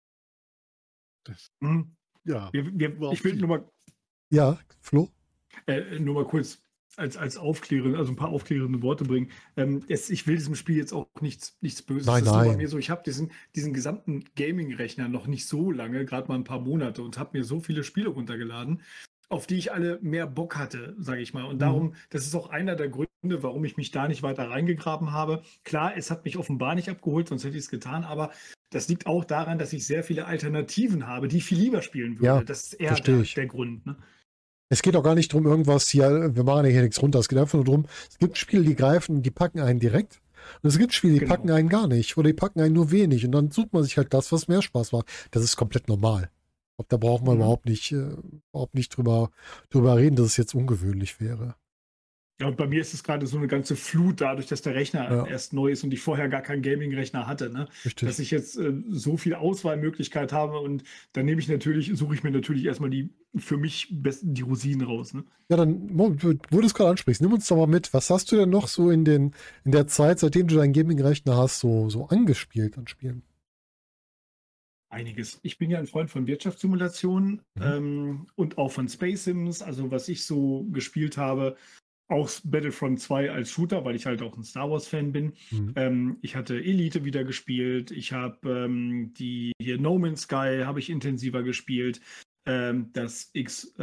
Ja. Ich will nur mal, Ja, Flo? nur mal kurz als aufklärend, also ein paar aufklärende Worte bringen. Ich will diesem Spiel jetzt auch nichts Böses. Nein, das ist nur bei nein. mir so, ich habe diesen gesamten Gaming-Rechner noch nicht so lange, gerade mal ein paar Monate und habe mir so viele Spiele runtergeladen. auf die ich alle mehr Bock hatte, sage ich mal. Und darum, das ist auch einer der Gründe, warum ich mich da nicht weiter reingegraben habe. Klar, es hat mich offenbar nicht abgeholt, sonst hätte ich es getan, aber das liegt auch daran, dass ich sehr viele Alternativen habe, die ich viel lieber spielen würde. Ja, das ist eher verstehe der Grund. Ne? Es geht auch gar nicht darum, irgendwas hier, wir machen ja hier nichts runter, es geht einfach nur darum, es gibt Spiele, die greifen, die packen einen direkt. Und es gibt Spiele, die packen einen gar nicht oder die packen einen nur wenig. Und dann sucht man sich halt das, was mehr Spaß macht. Das ist komplett normal. Da brauchen wir überhaupt nicht drüber reden, dass es jetzt ungewöhnlich wäre. Ja, und bei mir ist es gerade so eine ganze Flut dadurch, dass der Rechner erst neu ist und ich vorher gar keinen Gaming-Rechner hatte. Ne? Dass ich jetzt so viel Auswahlmöglichkeit habe und dann suche ich mir natürlich erstmal die für mich besten, die Rosinen raus. Ne? Ja, dann, wo du es gerade ansprichst, nimm uns doch mal mit. Was hast du denn noch so in der Zeit, seitdem du deinen Gaming-Rechner hast, so angespielt an Spielen? Einiges. Ich bin ja ein Freund von Wirtschaftssimulationen und auch von Space Sims. Also was ich so gespielt habe, auch Battlefront 2 als Shooter, weil ich halt auch ein Star Wars-Fan bin. Ich hatte Elite wieder gespielt. Ich habe die hier No Man's Sky habe ich intensiver gespielt. Das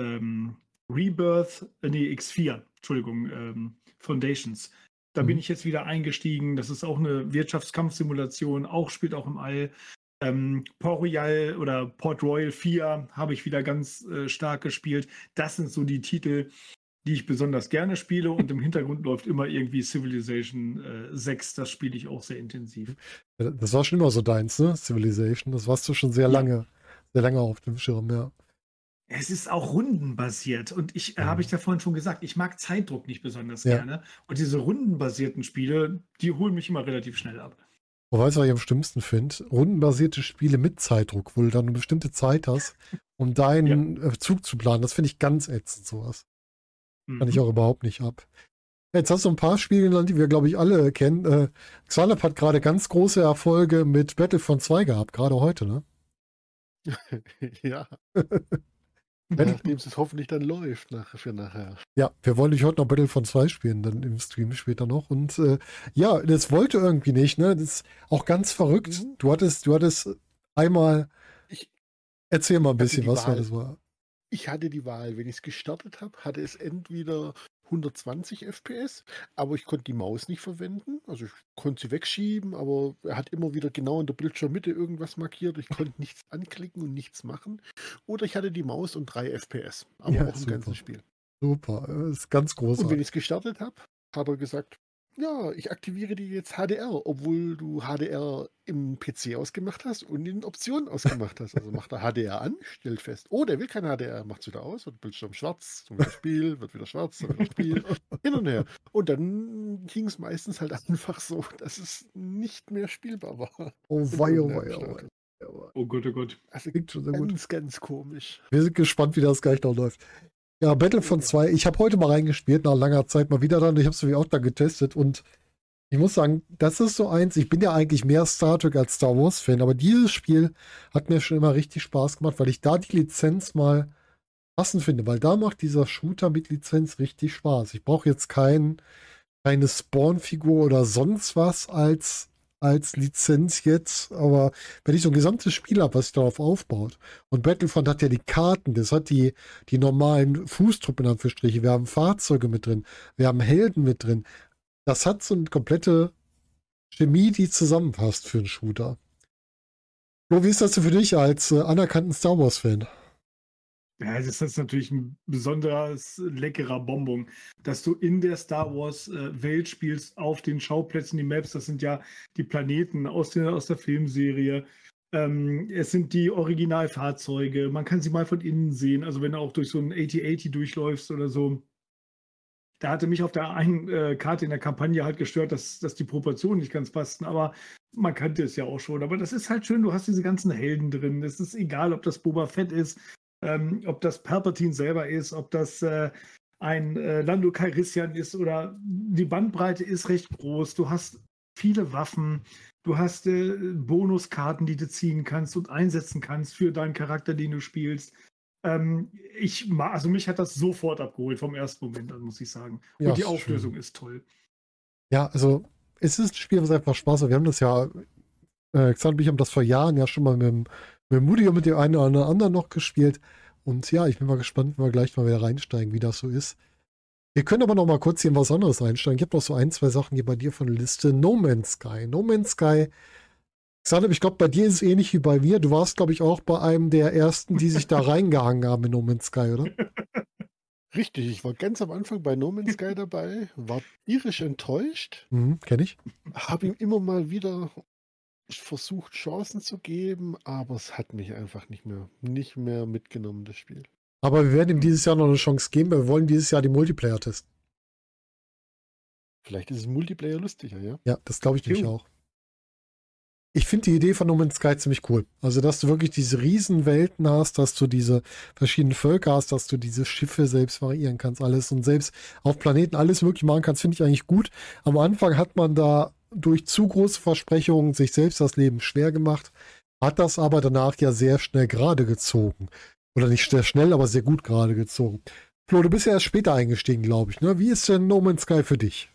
X4, Entschuldigung, Foundations. Da bin ich jetzt wieder eingestiegen. Das ist auch eine Wirtschaftskampfsimulation, spielt auch im All. Port Royal 4 habe ich wieder ganz stark gespielt. Das sind so die Titel, die ich besonders gerne spiele, und im Hintergrund läuft immer irgendwie Civilization 6, das spiele ich auch sehr intensiv. Das war schon immer so deins, ne? Civilization, das warst du schon sehr lange auf dem Schirm, ja. Es ist auch rundenbasiert und habe ich da vorhin schon gesagt, ich mag Zeitdruck nicht besonders gerne, und diese rundenbasierten Spiele, die holen mich immer relativ schnell ab. Weißt du, was ich am schlimmsten finde? Rundenbasierte Spiele mit Zeitdruck, wo du dann eine bestimmte Zeit hast, um deinen Zug zu planen, das finde ich ganz ätzend, sowas. Kann ich auch überhaupt nicht ab. Jetzt hast du ein paar Spiele genannt, die wir, glaube ich, alle kennen. Xalab hat gerade ganz große Erfolge mit Battlefront 2 gehabt, gerade heute, ne? Ja. Nachdem es hoffentlich dann läuft für nachher. Ja, wir wollen nicht heute noch Battlefront 2 spielen, dann im Stream später noch. Und das wollte irgendwie nicht, ne? Das ist auch ganz verrückt. Du hattest einmal. Erzähl mal ein bisschen, was das war. Ich hatte die Wahl, wenn ich es gestartet habe, hatte es entweder 120 FPS, aber ich konnte die Maus nicht verwenden. Also ich konnte sie wegschieben, aber er hat immer wieder genau in der Bildschirmmitte irgendwas markiert. Ich konnte nichts anklicken und nichts machen. Oder ich hatte die Maus und 3 FPS, aber auch im ganzen Spiel. Super, das ist ganz großartig. Und wenn ich es gestartet habe, hat er gesagt, ja, ich aktiviere dir jetzt HDR, obwohl du HDR im PC ausgemacht hast und in den Optionen ausgemacht hast. Also macht er HDR an, stellt fest, oh, der will kein HDR, macht es wieder aus, wird Bildschirm schwarz, dann wieder Spiel, wird wieder schwarz, dann wieder Spiel, hin und her. Und dann ging es meistens halt einfach so, dass es nicht mehr spielbar war. Oh wei, oh wei, oh wei. Oh Gott, oh Gott. Also ganz komisch. Wir sind gespannt, wie das gleich noch läuft. Ja, Battlefront 2, ich habe heute mal reingespielt, nach langer Zeit mal wieder dran. Ich habe es auch da getestet und ich muss sagen, das ist so eins, ich bin ja eigentlich mehr Star Trek als Star Wars Fan, aber dieses Spiel hat mir schon immer richtig Spaß gemacht, weil ich da die Lizenz mal passend finde, weil da macht dieser Shooter mit Lizenz richtig Spaß. Ich brauche jetzt keine Spawn-Figur oder sonst was als Lizenz jetzt, aber wenn ich so ein gesamtes Spiel habe, was sich darauf aufbaut, und Battlefront hat ja die Karten, das hat die normalen Fußtruppen in Anführungsstrichen, wir haben Fahrzeuge mit drin, wir haben Helden mit drin, das hat so eine komplette Chemie, die zusammenpasst für einen Shooter. Flo, wie ist das denn für dich als anerkannten Star Wars-Fan? Ja, das ist natürlich ein besonders leckerer Bonbon, dass du in der Star Wars Welt spielst, auf den Schauplätzen, die Maps, das sind ja die Planeten aus der Filmserie. Es sind die Originalfahrzeuge, man kann sie mal von innen sehen, also wenn du auch durch so ein AT-AT durchläufst oder so. Da hatte mich auf der einen Karte in der Kampagne halt gestört, dass die Proportionen nicht ganz passten, aber man kannte es ja auch schon. Aber das ist halt schön, du hast diese ganzen Helden drin. Es ist egal, ob das Boba Fett ist, ob das Palpatine selber ist, ob das ein Lando Calrissian ist, oder die Bandbreite ist recht groß. Du hast viele Waffen, du hast Bonuskarten, die du ziehen kannst und einsetzen kannst für deinen Charakter, den du spielst. Mich hat das sofort abgeholt vom ersten Moment an, muss ich sagen. Und ja, die Auflösung ist toll. Ja, also es ist ein Spiel, was einfach Spaß macht. Wir haben das ja, Xan und ich haben das vor Jahren ja schon mal mit Moody und mit dem einen oder anderen noch gespielt. Und ja, ich bin mal gespannt, wenn wir gleich mal wieder reinsteigen, wie das so ist. Wir können aber noch mal kurz hier in was anderes reinsteigen. Ich habe noch so ein, zwei Sachen hier bei dir von der Liste. No Man's Sky. No Man's Sky. Xander, ich glaube, bei dir ist es ähnlich wie bei mir. Du warst, glaube ich, auch bei einem der ersten, die sich da reingehangen haben in No Man's Sky, oder? Richtig, ich war ganz am Anfang bei No Man's Sky dabei, war tierisch enttäuscht, Kenne ich. habe ihm immer mal wieder versucht, Chancen zu geben, aber es hat mich einfach nicht mehr mitgenommen, das Spiel. Aber wir werden ihm dieses Jahr noch eine Chance geben, weil wir wollen dieses Jahr die Multiplayer testen. Vielleicht ist es Multiplayer lustiger, ja? Ja, das glaube ich nämlich Jo. auch. Ich finde die Idee von No Man's Sky ziemlich cool. Also, dass du wirklich diese Riesenwelten hast, dass du diese verschiedenen Völker hast, dass du diese Schiffe selbst variieren kannst, alles und selbst auf Planeten alles möglich machen kannst, finde ich eigentlich gut. Am Anfang hat man da durch zu große Versprechungen sich selbst das Leben schwer gemacht, hat das aber danach ja sehr schnell gerade gezogen. Oder nicht sehr schnell, aber sehr gut gerade gezogen. Flo, du bist ja erst später eingestiegen, glaube ich, ne? Wie ist denn No Man's Sky für dich?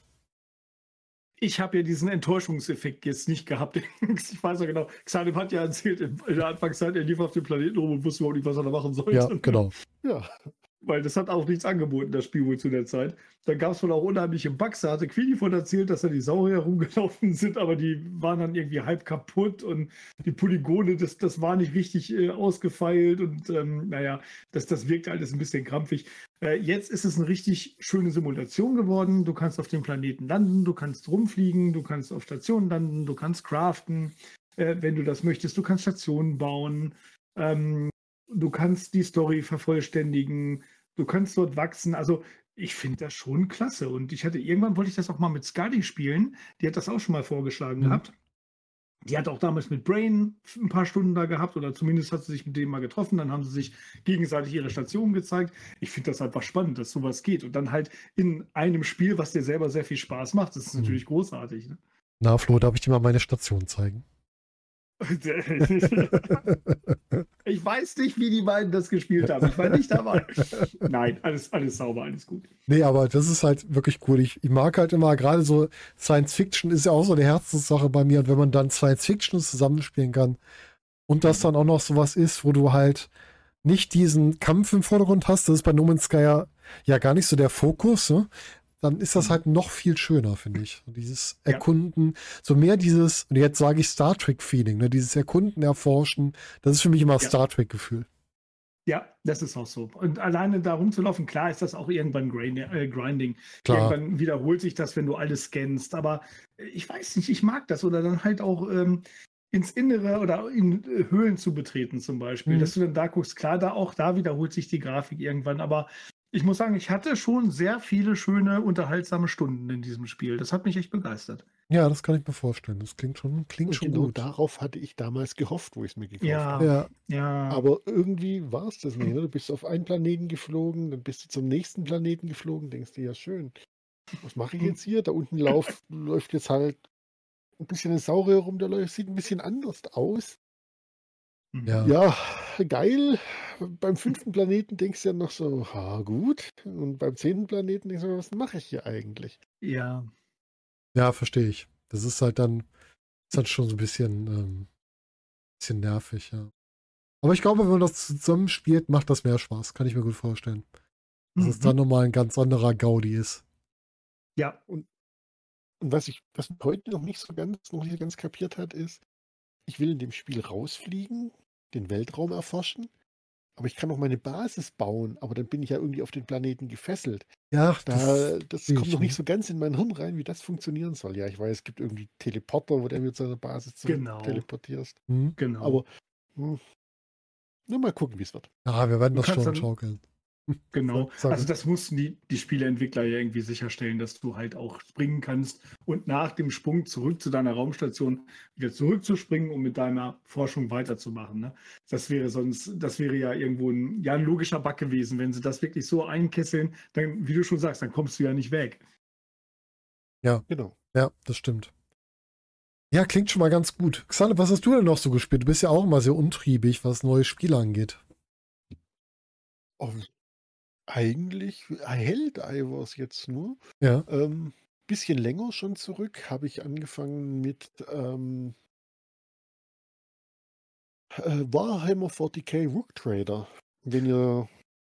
Ich habe ja diesen Enttäuschungseffekt jetzt nicht gehabt. Ich weiß ja genau, Xanem hat ja erzählt in der Anfangszeit, er lief auf dem Planeten rum und wusste überhaupt nicht, was er da machen sollte. Ja, genau. Ja, Weil das hat auch nichts angeboten, das Spiel wohl zu der Zeit. Da gab es wohl auch unheimliche Bugs. Da hatte Queenie von erzählt, dass da die Saurier rumgelaufen sind, aber die waren dann irgendwie halb kaputt und die Polygone, das war nicht richtig ausgefeilt und naja, das wirkte alles ein bisschen krampfig. Jetzt ist es eine richtig schöne Simulation geworden. Du kannst auf dem Planeten landen, du kannst rumfliegen, du kannst auf Stationen landen, du kannst craften, wenn du das möchtest. Du kannst Stationen bauen. Du kannst die Story vervollständigen, du kannst dort wachsen. Also ich finde das schon klasse. Und irgendwann wollte ich das auch mal mit Skadi spielen. Die hat das auch schon mal vorgeschlagen gehabt. Die hat auch damals mit Brain ein paar Stunden da gehabt oder zumindest hat sie sich mit dem mal getroffen. Dann haben sie sich gegenseitig ihre Stationen gezeigt. Ich finde das einfach spannend, dass sowas geht. Und dann halt in einem Spiel, was dir selber sehr viel Spaß macht. Das ist natürlich großartig. Ne? Na, Flo, darf ich dir mal meine Station zeigen? Ich weiß nicht, wie die beiden das gespielt haben. Ich war nicht dabei. Nein, alles sauber, alles gut. Nee, aber das ist halt wirklich cool. Ich mag halt immer, gerade so Science Fiction ist ja auch so eine Herzenssache bei mir. Und wenn man dann Science Fiction zusammenspielen kann und das dann auch noch sowas ist, wo du halt nicht diesen Kampf im Vordergrund hast, das ist bei No Man's Sky ja gar nicht so der Fokus, ne? Dann ist das halt noch viel schöner, finde ich. So dieses Erkunden, so mehr dieses, und jetzt sage ich Star Trek-Feeling, ne? Dieses Erkunden, Erforschen, das ist für mich immer Star Trek-Gefühl. Ja, das ist auch so. Und alleine da rumzulaufen, klar ist das auch irgendwann Grinding. Klar. Irgendwann wiederholt sich das, wenn du alles scannst. Aber ich weiß nicht, ich mag das. Oder dann halt auch ins Innere oder in Höhlen zu betreten zum Beispiel. Dass du dann da guckst, klar, da wiederholt sich die Grafik irgendwann. Aber ich muss sagen, ich hatte schon sehr viele schöne, unterhaltsame Stunden in diesem Spiel. Das hat mich echt begeistert. Ja, das kann ich mir vorstellen. Das klingt schon genau gut. darauf hatte ich damals gehofft, wo ich es mir gekauft Ja, habe. ja. Aber irgendwie war es das nicht. Ne? Du bist auf einen Planeten geflogen, dann bist du zum nächsten Planeten geflogen, denkst dir, ja schön, was mache ich jetzt hier? Da unten läuft jetzt halt ein bisschen ein Saurier rum, sieht ein bisschen anders aus. Ja. Ja, geil. Beim 5. Planeten denkst du ja noch so, gut. Und beim 10. Planeten denkst du, was mache ich hier eigentlich? Ja. Ja, verstehe ich. Das ist halt dann schon so ein bisschen nervig, ja. Aber ich glaube, wenn man das zusammen spielt, macht das mehr Spaß. Kann ich mir gut vorstellen. Dass es dann nochmal ein ganz anderer Gaudi ist. Ja. Und was man heute noch nicht ganz kapiert hat, ist, ich will in dem Spiel rausfliegen, den Weltraum erforschen, aber ich kann auch meine Basis bauen, aber dann bin ich ja irgendwie auf den Planeten gefesselt. Ja, das kommt noch nicht so ganz in mein Hirn rein, wie das funktionieren soll. Ja, ich weiß, es gibt irgendwie Teleporter, wo du mit seiner Basis teleportierst. Genau. Aber nur mal gucken, wie es wird. Ja, wir werden das schon dann schaukeln. Genau. Sag Also das mussten die Spieleentwickler ja irgendwie sicherstellen, dass du halt auch springen kannst und nach dem Sprung zurück zu deiner Raumstation wieder zurückzuspringen, um mit deiner Forschung weiterzumachen. Ne? Das wäre ja irgendwo ein logischer Bug gewesen. Wenn sie das wirklich so einkesseln, dann, wie du schon sagst, dann kommst du ja nicht weg. Ja, genau. Ja, das stimmt. Ja, klingt schon mal ganz gut. Xander, was hast du denn noch so gespielt? Du bist ja auch immer sehr untriebig, was neue Spiele angeht. Oh, eigentlich Helldivers jetzt nur. Ja. Bisschen länger schon zurück habe ich angefangen mit Warhammer 40k Rook Trader. Wenn ihr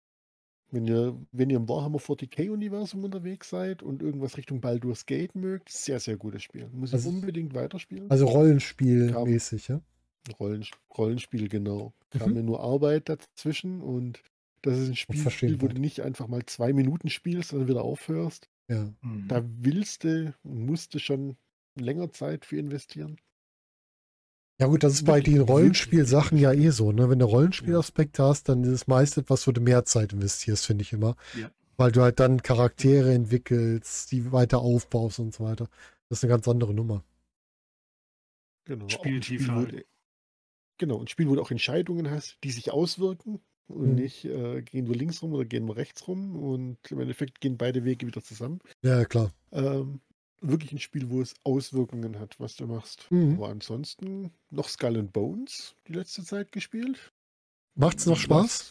im Warhammer 40k-Universum unterwegs seid und irgendwas Richtung Baldur's Gate mögt, sehr, sehr gutes Spiel. Muss ich Also, unbedingt weiterspielen. also Kam Rollenspielmäßig, ja? Rollenspiel, genau. Kam Mhm. mir nur Arbeit dazwischen und das ist ein Spiel, verstehen wo du halt. nicht einfach mal 2 Minuten spielst und dann wieder aufhörst. Ja. Da willst du und musst du schon länger Zeit für investieren. Ja gut, das ist bei Wirklich, den wirklich Rollenspielsachen gutes ja Spiel. so, ne? Wenn du Rollenspielaspekt hast, dann ist es meist etwas, wo du mehr Zeit investierst, finde ich immer. Ja. Weil du halt dann Charaktere entwickelst, die weiter aufbaust und so weiter. Das ist eine ganz andere Nummer. Genau. Auch Spieltiefe halt. ein Spiel, wo du auch Entscheidungen hast, die sich auswirken und nicht gehen wir links rum oder gehen wir rechts rum und im Endeffekt gehen beide Wege wieder zusammen. Ja, klar. Wirklich ein Spiel, wo es Auswirkungen hat, was du machst. Mhm. Aber ansonsten noch Skull and Bones die letzte Zeit gespielt. Macht's noch Spaß?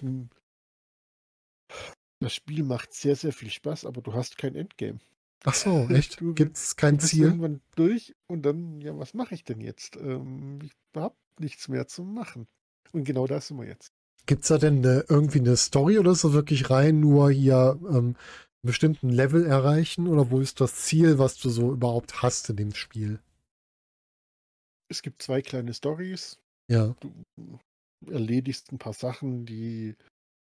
Das Spiel macht sehr, sehr viel Spaß, aber du hast kein Endgame. Ach so, echt? Gibt's kein Du bist Ziel? irgendwann durch und dann, ja, was mache ich denn jetzt? Ich habe nichts mehr zu machen. Und genau das sind wir jetzt. Gibt's da denn irgendwie eine Story oder ist das wirklich rein nur hier einen bestimmten Level erreichen? Oder wo ist das Ziel, was du so überhaupt hast in dem Spiel? Es gibt 2 kleine Stories. Ja. Du erledigst ein paar Sachen, die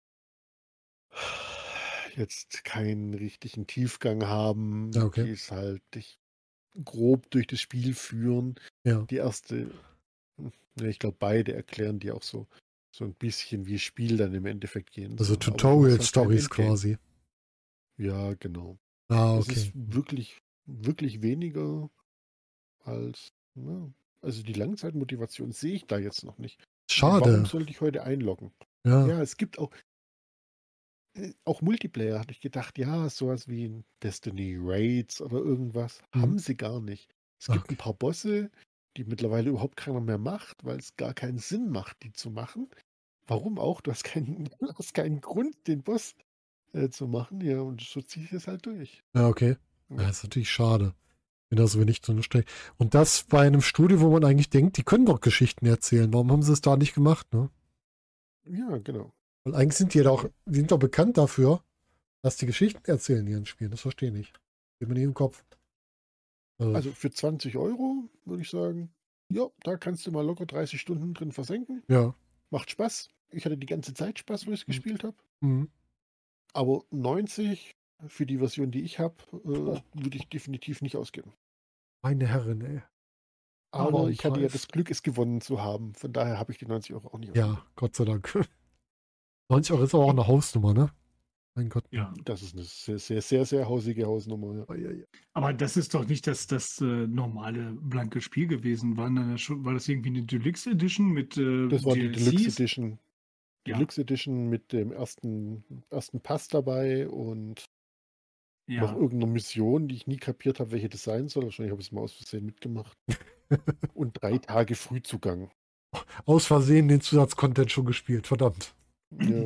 jetzt keinen richtigen Tiefgang haben, Ja, okay. die es halt dich grob durch das Spiel führen. Ja. Die erste, ich glaube, beide erklären dir auch so ein bisschen, wie das Spiel dann im Endeffekt gehen Also soll. Aber du hast halt Tutorial-Stories kein Endgame. quasi. Ja, genau. Ah, Es okay. ist wirklich, wirklich weniger als, ja, also die Langzeitmotivation sehe ich da jetzt noch nicht. Warum Schade. sollte ich heute einloggen? Ja. Ja, es gibt auch Multiplayer, hatte ich gedacht, ja, sowas wie ein Destiny Raids oder irgendwas. Haben sie gar nicht. Es gibt Okay. ein paar Bosse, die mittlerweile überhaupt keiner mehr macht, weil es gar keinen Sinn macht, die zu machen. Warum auch? Du hast keinen Grund, den Boss zu machen. Ja, und so ziehe ich es halt durch. Ja, okay. Ja, ist natürlich schade, wenn da so wenig drin steckt. Und das bei einem Studio, wo man eigentlich denkt, die können doch Geschichten erzählen. Warum haben sie es da nicht gemacht, ne? Ja, genau. Weil eigentlich sind die sind doch bekannt dafür, dass die Geschichten erzählen in ihren Spielen. Das verstehe ich nicht. Geht mir nicht im Kopf. Also für 20 € würde ich sagen, ja, da kannst du mal locker 30 Stunden drin versenken. Ja. Macht Spaß. Ich hatte die ganze Zeit Spaß, wo ich es gespielt habe. Mhm. Aber 90 für die Version, die ich habe, würde ich definitiv nicht ausgeben. Meine Herren, ey. Aber ich hatte ja Preis. das Glück, es gewonnen zu haben. Von daher habe ich die 90 € auch nicht Ja, ausgegeben. Gott sei Dank. 90 € ist aber auch eine Hausnummer, ne? Mein Gott. Ja. Das ist eine sehr, sehr, sehr, sehr hausige Hausnummer. Ja. Ja. Aber das ist doch nicht das normale blanke Spiel gewesen. War das irgendwie eine Deluxe Edition mit Das war die Deluxe DLCs? Edition. Ja. Deluxe Edition mit dem ersten Pass dabei und Ja. noch irgendeine Mission, die ich nie kapiert habe, welche das sein soll. Wahrscheinlich habe ich es mal aus Versehen mitgemacht. Und 3 Tage Frühzugang. Aus Versehen den Zusatzcontent schon gespielt, verdammt. Ja.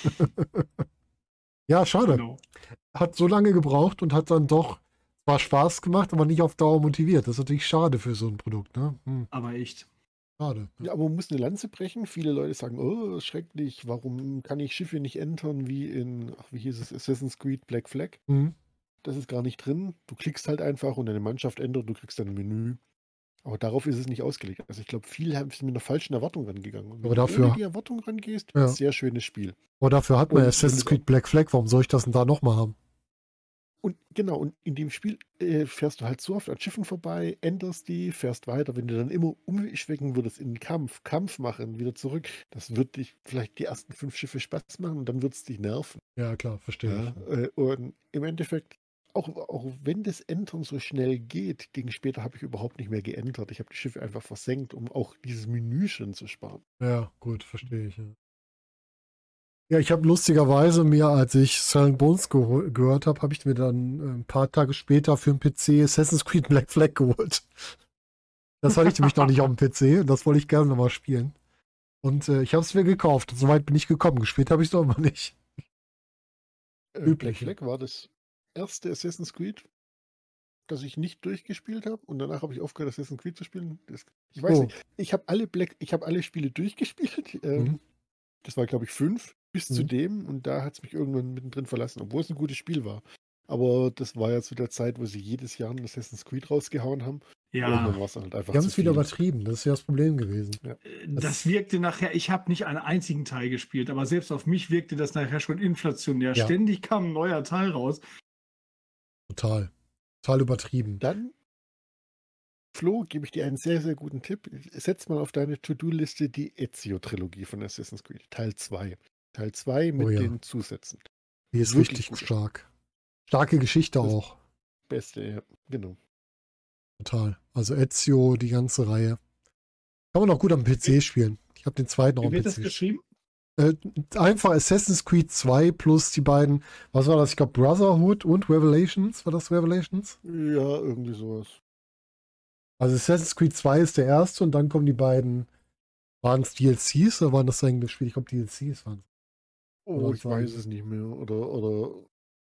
Ja, schade. Genau. Hat so lange gebraucht und hat dann doch zwar Spaß gemacht, aber nicht auf Dauer motiviert. Das ist natürlich schade für so ein Produkt, ne? Aber echt. Schade. Ja, aber man muss eine Lanze brechen. Viele Leute sagen, oh, schrecklich, warum kann ich Schiffe nicht entern wie wie hieß es, Assassin's Creed Black Flag? Mhm. Das ist gar nicht drin. Du klickst halt einfach und deine Mannschaft ändert, du kriegst dann ein Menü. Aber darauf ist es nicht ausgelegt. Also ich glaube, viele sind mit einer falschen Erwartung rangegangen. Und wenn Aber du dafür- ohne die Erwartung rangehst, Ja. sehr schönes Spiel. Aber dafür hat man Und Assassin's wenn du- Creed Black Flag. Warum soll ich das denn da nochmal haben? Und genau, und in dem Spiel fährst du halt so oft an Schiffen vorbei, änderst die, fährst weiter. Wenn du dann immer umschwenken würdest in den Kampf machen, wieder zurück, das wird dich vielleicht die ersten 5 Schiffe Spaß machen und dann wird es dich nerven. Ja, klar, verstehe ich. Und im Endeffekt, auch wenn das Entern so schnell geht, gegen später habe ich überhaupt nicht mehr geentert. Ich habe die Schiffe einfach versenkt, um auch dieses Menü schon zu sparen. Ja, gut, verstehe ich. Ja, ich habe lustigerweise mir, als ich Skull and Bones gehört habe, habe ich mir dann ein paar Tage später für den PC Assassin's Creed Black Flag geholt. Das hatte ich nämlich noch nicht auf dem PC und das wollte ich gerne nochmal spielen. Und ich habe es mir gekauft. Soweit bin ich gekommen. Gespielt habe ich es doch immer nicht. Black Üblich. Flag war das erste Assassin's Creed, das ich nicht durchgespielt habe und danach habe ich aufgehört, Assassin's Creed zu spielen. Ich weiß Oh. nicht, ich habe alle Spiele durchgespielt. Mhm. Das war, glaube ich, 5. Bis zu dem, und da hat es mich irgendwann mittendrin verlassen, obwohl es ein gutes Spiel war. Aber das war ja zu der Zeit, wo sie jedes Jahr ein Assassin's Creed rausgehauen haben. Ja, Irgendwann war es halt einfach Die haben zu es wieder viel. übertrieben. Das ist ja das Problem gewesen. das wirkte nachher, ich habe nicht einen einzigen Teil gespielt, aber selbst auf mich wirkte das nachher schon inflationär. Ja. Ständig kam ein neuer Teil raus. Total. Total übertrieben. Dann, Flo, gebe ich dir einen sehr, sehr guten Tipp. Setz mal auf deine To-Do-Liste die Ezio-Trilogie von Assassin's Creed, Teil 2. Teil 2 mit Oh ja. den Zusätzen. Die ist Wirklich richtig gut. stark. Starke Geschichte Das- auch. Beste, ja, genau. Total. Also Ezio, die ganze Reihe. Kann man auch gut am PC spielen. Ich habe den zweiten auch Wie am wird das PC. geschrieben? Einfach Assassin's Creed 2 plus die beiden, was war das? Ich glaube Brotherhood und Revelations. War das Revelations? Ja, irgendwie sowas. Also Assassin's Creed 2 ist der erste und dann kommen die beiden. Waren es DLCs oder waren das eigentlich Spiel? Ich glaube DLCs waren es. Oh, Oder ich sagen- weiß es nicht mehr. Oder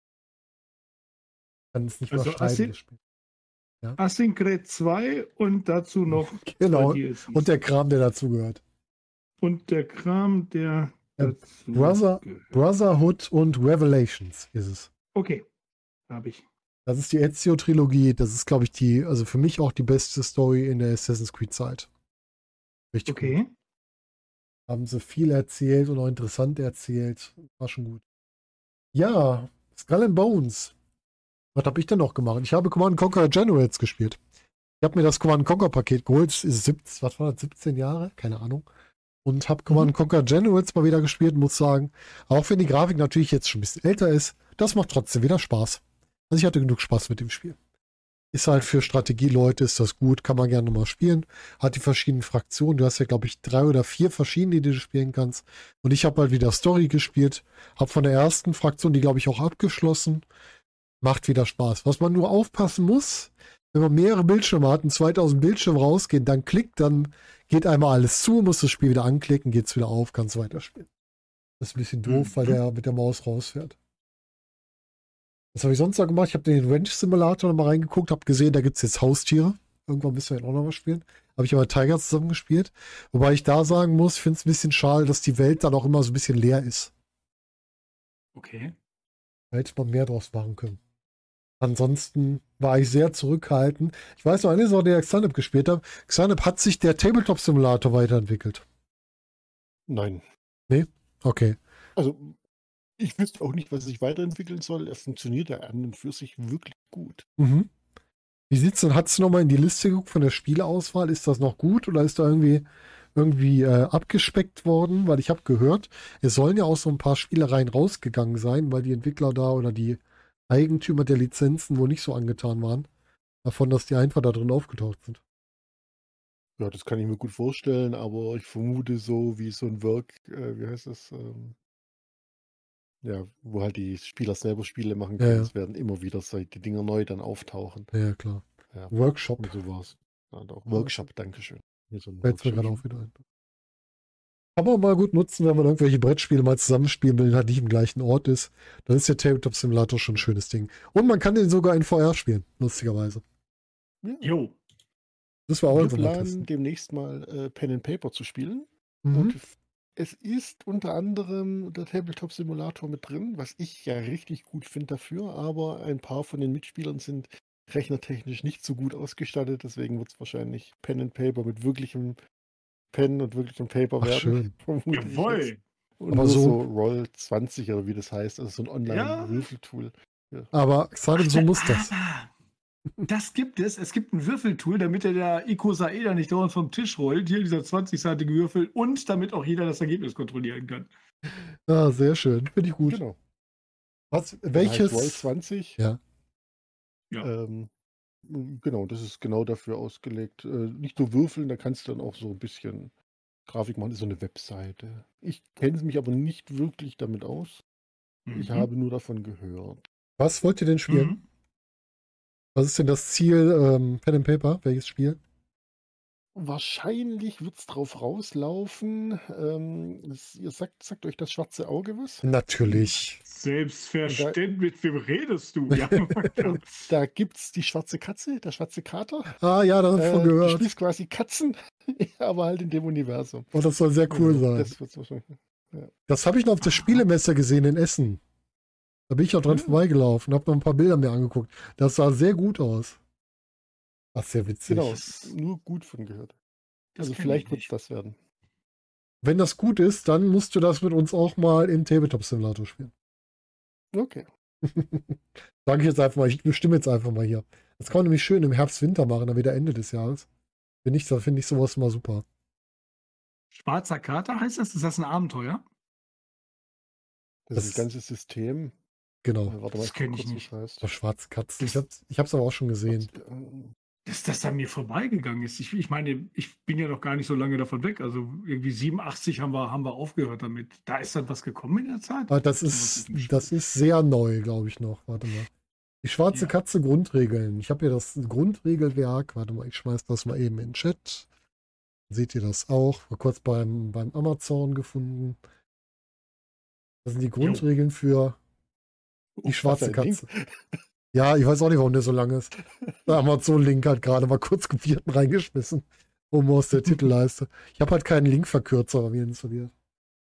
Kann es nicht Also überschneiden, das Spiel. Assassin's Creed 2 und dazu noch Genau. 2 DLCs. Und der Kram, der dazugehört. Und der Kram, der Ja, dazu gehört. Brotherhood und Revelations ist es. Okay, habe ich. Das ist die Ezio-Trilogie. Das ist, glaube ich, also für mich auch die beste Story in der Assassin's Creed-Zeit. Richtig gut. Okay. Haben sie viel erzählt und auch interessant erzählt. War schon gut. Ja, Skull and Bones. Was habe ich denn noch gemacht? Ich habe Command Conquer Generals gespielt. Ich habe mir das Command Conquer Paket geholt. Das ist 17 Jahre? Keine Ahnung. Und habe Command Conquer Generals mal wieder gespielt. Muss sagen, auch wenn die Grafik natürlich jetzt schon ein bisschen älter ist, das macht trotzdem wieder Spaß. Also ich hatte genug Spaß mit dem Spiel. Ist halt für Strategieleute, ist das gut, kann man gerne mal spielen. Hat die verschiedenen Fraktionen. Du hast ja, glaube ich, 3 oder 4 verschiedene, die du spielen kannst. Und ich habe halt wieder Story gespielt. Habe von der ersten Fraktion, die, glaube ich, auch abgeschlossen. Macht wieder Spaß. Was man nur aufpassen muss, wenn man mehrere Bildschirme hat und 2000 Bildschirme rausgehen, dann geht einmal alles zu, muss das Spiel wieder anklicken, geht's wieder auf, kannst weiterspielen. Das ist ein bisschen doof, weil der mit der Maus rausfährt. Was habe ich sonst noch gemacht? Ich habe den Ranch Simulator noch mal reingeguckt, habe gesehen, da gibt es jetzt Haustiere. Irgendwann müssen wir ihn auch noch mal spielen. Habe ich aber Tiger zusammen gespielt. Wobei ich da sagen muss, ich finde es ein bisschen schade, dass die Welt dann auch immer so ein bisschen leer ist. Okay. Da hätte man mehr draus machen können. Ansonsten war ich sehr zurückhaltend. Ich weiß noch eine Sache, die ich Xanep gespielt habe. Xanep, hat sich der Tabletop-Simulator weiterentwickelt? nein. Okay. Also, ich wüsste auch nicht, was sich weiterentwickeln soll. Er funktioniert ja an und für sich wirklich gut. Mhm. Wie sieht's denn? Hat's noch mal in die Liste geguckt von der Spieleauswahl? Ist das noch gut oder ist da irgendwie abgespeckt worden? Weil ich habe gehört, es sollen ja auch so ein paar Spielereien rausgegangen sein, weil die Entwickler da oder die Eigentümer der Lizenzen wohl nicht so angetan waren davon, dass die einfach da drin aufgetaucht sind. Ja, das kann ich mir gut vorstellen, aber ich vermute so wie so ein Work, wie heißt das? Ja, wo halt die Spieler selber Spiele machen Ja, können. ja. Es werden immer wieder die Dinger neu dann auftauchen. Ja, klar. Ja, Workshop. und so war's. Ja, doch. Workshop, Dankeschön. Hier so ein Fällt mir Workshop. gerade auch wieder ein. Kann man mal gut nutzen, wenn man irgendwelche Brettspiele mal zusammenspielen will, halt nicht im gleichen Ort ist. Dann ist der Tabletop Simulator schon ein schönes Ding. Und man kann den sogar in VR spielen, lustigerweise. Ja. Jo. Das war auch Wir einfach mal planen testen. demnächst mal Pen and Paper zu spielen. Mhm. Und es ist unter anderem der Tabletop Simulator mit drin, was ich ja richtig gut finde dafür, aber ein paar von den Mitspielern sind rechnertechnisch nicht so gut ausgestattet, deswegen wird es wahrscheinlich Pen and Paper mit wirklichem Pen und wirklichem Paper Ach, werden. schön. vermute ich jetzt. Jawohl. Und Aber nur so- so Roll20 oder wie das heißt, also so ein Ja. Online-Würfeltool. Aber Xanem, so muss das. Das gibt es. Es gibt ein Würfeltool, damit der Icosaeder nicht dauernd vom Tisch rollt. Hier dieser 20-seitige Würfel und damit auch jeder das Ergebnis kontrollieren kann. Ah, sehr schön. Finde ich gut. Genau. Was, Das heißt welches? Roll20. Ja. Ja. Genau, das ist genau dafür ausgelegt. Nicht nur würfeln, da kannst du dann auch so ein bisschen Grafik machen. Das ist so eine Webseite. Ich kenne mich aber nicht wirklich damit aus. Ich Mhm. habe nur davon gehört. Was wollt ihr denn spielen? Mhm. Was ist denn das Ziel Pen and Paper? Welches Spiel? Wahrscheinlich wird es drauf rauslaufen. Ihr sagt euch das schwarze Auge was? Natürlich. Selbstverständlich. Mit wem redest du? Ja. Und da gibt es die schwarze Katze, der schwarze Kater. Ah ja, das habe ich von Du gehört. spielst quasi Katzen, aber halt in dem Universum. Und das soll sehr cool Genau, sein. das wird's wahrscheinlich. Das habe ich noch auf der Spielemesse gesehen in Essen. Da bin ich auch dran vorbeigelaufen, habe noch ein paar Bilder mir angeguckt. Das sah sehr gut aus. Ach, sehr witzig. Genau, nur gut von gehört. Also vielleicht wird es das werden. Wenn das gut ist, dann musst du das mit uns auch mal im Tabletop Simulator spielen. Okay. Sage ich jetzt einfach mal, ich bestimme jetzt einfach mal hier. Das kann man nämlich schön im Herbst-Winter machen, dann wieder Ende des Jahres. Finde ich sowas immer super. Schwarzer Kater heißt das? Ist das ein Abenteuer? Das ist das ganze System. Genau. Warte mal, das kenne ich nicht. Das Schwarze Katze. Ich habe es aber auch schon gesehen. Dass das an mir vorbeigegangen ist. Ich meine, ich bin ja noch gar nicht so lange davon weg. Also irgendwie 87 haben wir aufgehört damit. Da ist dann was gekommen in der Zeit. Das ist sehr neu, glaube ich noch. Warte mal. Die Schwarze Katze Grundregeln. Ich habe hier das Grundregelwerk. Warte mal, ich schmeiß das mal eben in den Chat. Seht ihr das auch? War kurz beim Amazon gefunden. Das sind die Grundregeln für die Schwarze Katze. Ja, ich weiß auch nicht, warum der so lang ist. Der Amazon-Link hat gerade mal kurz kopierten reingeschmissen. Oben aus der Titelleiste. Ich habe halt keinen Linkverkürzer bei mir installiert.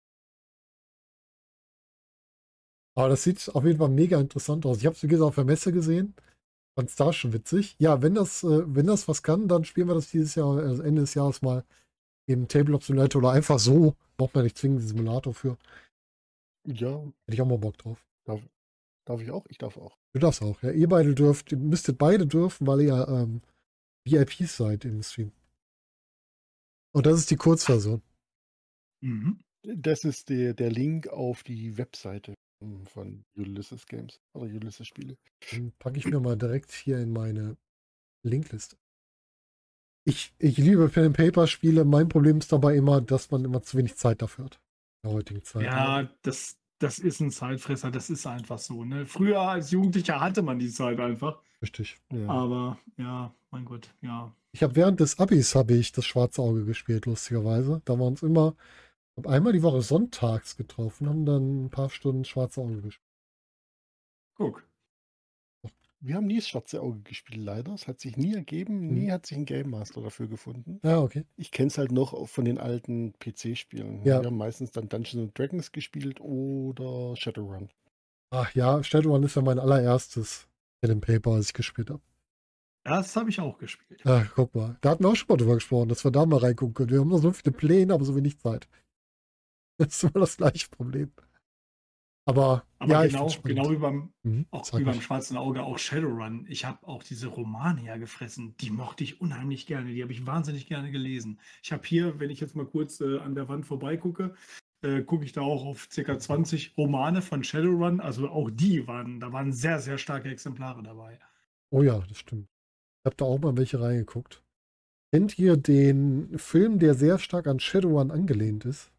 Aber das sieht auf jeden Fall mega interessant aus. Ich habe es, wie gesagt, auf der Messe gesehen. Fand es da schon witzig. Ja, wenn das was kann, dann spielen wir das dieses Jahr, also Ende des Jahres mal im Tabletop Simulator oder einfach so. Braucht man nicht zwingend den Simulator für. Ja. Hätte ich auch mal Bock drauf. Darf ich auch? Ich darf auch. Du darfst auch, ja. Ihr beide müsstet beide dürfen, weil ihr VIPs seid im Stream. Und das ist die Kurzversion. Mhm. Das ist der Link auf die Webseite von Ulysses Games oder Ulysses Spiele. Den packe ich mir mal direkt hier in meine Linkliste. Ich liebe Pen-and-Paper-Spiele. Mein Problem ist dabei immer, dass man immer zu wenig Zeit dafür hat. In der heutigen Zeit. Ja, das ist ein Zeitfresser. Das ist einfach so. Ne? Früher als Jugendlicher hatte man die Zeit einfach. Richtig. Ja. Aber ja, mein Gott, ja. Ich habe während des Abis das Schwarze Auge gespielt, lustigerweise. Da waren uns immer einmal die Woche sonntags getroffen, haben dann ein paar Stunden Schwarze Auge gespielt. Guck. Wir haben nie das Schwarze Auge gespielt, leider. Es hat sich nie ergeben. Nie hat sich ein Game Master dafür gefunden. Ja, okay. Ich kenne es halt noch von den alten PC-Spielen. Ja. Wir haben meistens dann Dungeons & Dragons gespielt oder Shadowrun. Ach ja, Shadowrun ist ja mein allererstes Pen and Paper, als ich gespielt habe. Das habe ich auch gespielt. Ach, guck mal. Da hatten wir auch schon mal drüber gesprochen, dass wir da mal reingucken können. Wir haben noch so viele Pläne, aber so wenig Zeit. Das ist immer das gleiche Problem. Aber ja, genau wie beim Schwarzen Auge, auch Shadowrun. Ich habe auch diese Romane ja gefressen. Die mochte ich unheimlich gerne. Die habe ich wahnsinnig gerne gelesen. Ich habe hier, wenn ich jetzt mal kurz an der Wand vorbeigucke, gucke ich da auch auf ca. 20 Romane von Shadowrun. Also auch da waren sehr, sehr starke Exemplare dabei. Oh ja, das stimmt. Ich habe da auch mal welche reingeguckt. Kennt ihr den Film, der sehr stark an Shadowrun angelehnt ist?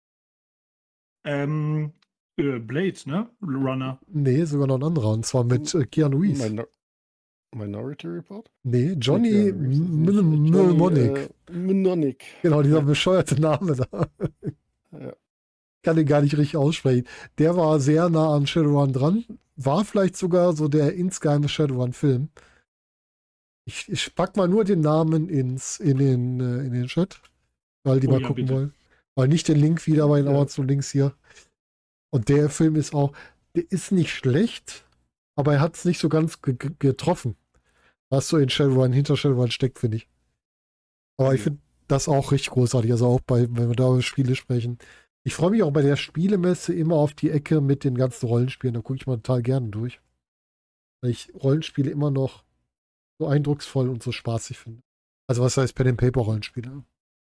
Blade, ne? Runner. Nee, sogar noch ein anderer. Und zwar mit Keanu Reeves. Minority Report? Nee, Johnny Mnemonic. Mnemonic. Genau, dieser bescheuerte Name da. Ja. Kann den gar nicht richtig aussprechen. Der war sehr nah an Shadowrun dran. War vielleicht sogar so der insgeheime Shadowrun-Film. Ich pack mal nur den Namen in den Chat, weil die mal gucken wollen. Weil nicht den Link wieder bei den Amazon-Links hier. Und der Film ist der ist nicht schlecht, aber er hat es nicht so ganz getroffen, was so hinter Shadowrun steckt, finde ich. Aber ich finde das auch richtig großartig, also auch wenn wir da über Spiele sprechen. Ich freue mich auch bei der Spielemesse immer auf die Ecke mit den ganzen Rollenspielen, da gucke ich mal total gerne durch. Weil ich Rollenspiele immer noch so eindrucksvoll und so spaßig finde. Also was heißt Pen-and-Paper-Rollenspiele?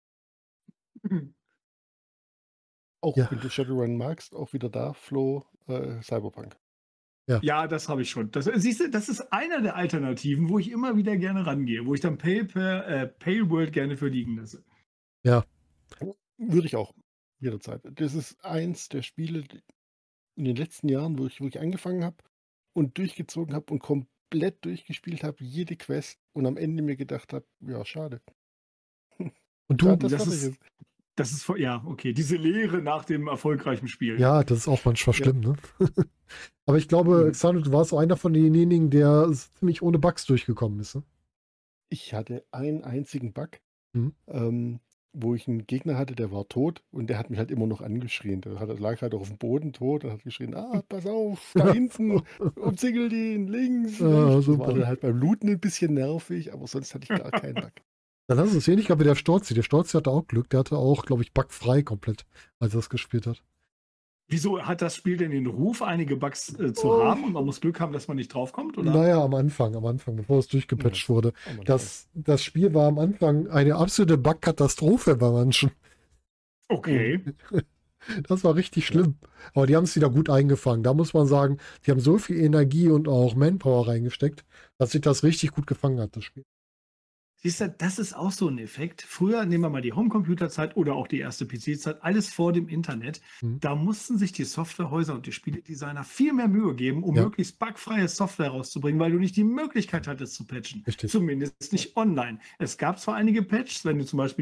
Auch wenn du Shadowrun magst, auch wieder da, Flo, Cyberpunk. Ja, das habe ich schon. Siehst du, das ist einer der Alternativen, wo ich immer wieder gerne rangehe, wo ich dann Pale World gerne für liegen lasse. Ja. Würde ich auch. Jederzeit. Das ist eins der Spiele in den letzten Jahren, wo ich angefangen habe und durchgezogen habe und komplett durchgespielt habe, jede Quest und am Ende mir gedacht habe, ja, schade. Und du, das ist ja, okay, diese Lehre nach dem erfolgreichen Spiel. Ja, das ist auch manchmal schlimm, ne? Aber ich glaube, Xano, du warst so einer von denjenigen, der ziemlich ohne Bugs durchgekommen ist, ne? Ich hatte einen einzigen Bug, wo ich einen Gegner hatte, der war tot und der hat mich halt immer noch angeschrien. Der lag halt auf dem Boden tot und hat geschrien, pass auf, da hinten, umzingelt ihn, links. Das war dann halt beim Looten ein bisschen nervig, aber sonst hatte ich gar keinen Bug. Dann hast du es ähnlich gehabt wie der Storzi. Der Storzi hatte auch Glück, der hatte auch, glaube ich, bugfrei komplett, als er das gespielt hat. Wieso hat das Spiel denn den Ruf, einige Bugs zu haben und man muss Glück haben, dass man nicht draufkommt? Oder? Naja, am Anfang, bevor es durchgepatcht wurde. Das Spiel war am Anfang eine absolute Bug-Katastrophe bei manchen. Okay. Das war richtig schlimm. Aber die haben es wieder gut eingefangen. Da muss man sagen, die haben so viel Energie und auch Manpower reingesteckt, dass sich das richtig gut gefangen hat, das Spiel. Siehst du, das ist auch so ein Effekt. Früher, nehmen wir mal die Homecomputer-Zeit oder auch die erste PC-Zeit, alles vor dem Internet. Da mussten sich die Softwarehäuser und die Spieledesigner viel mehr Mühe geben, um möglichst bugfreie Software rauszubringen, weil du nicht die Möglichkeit hattest zu patchen. Richtig. Zumindest nicht online. Es gab zwar einige Patches, wenn du zum Beispiel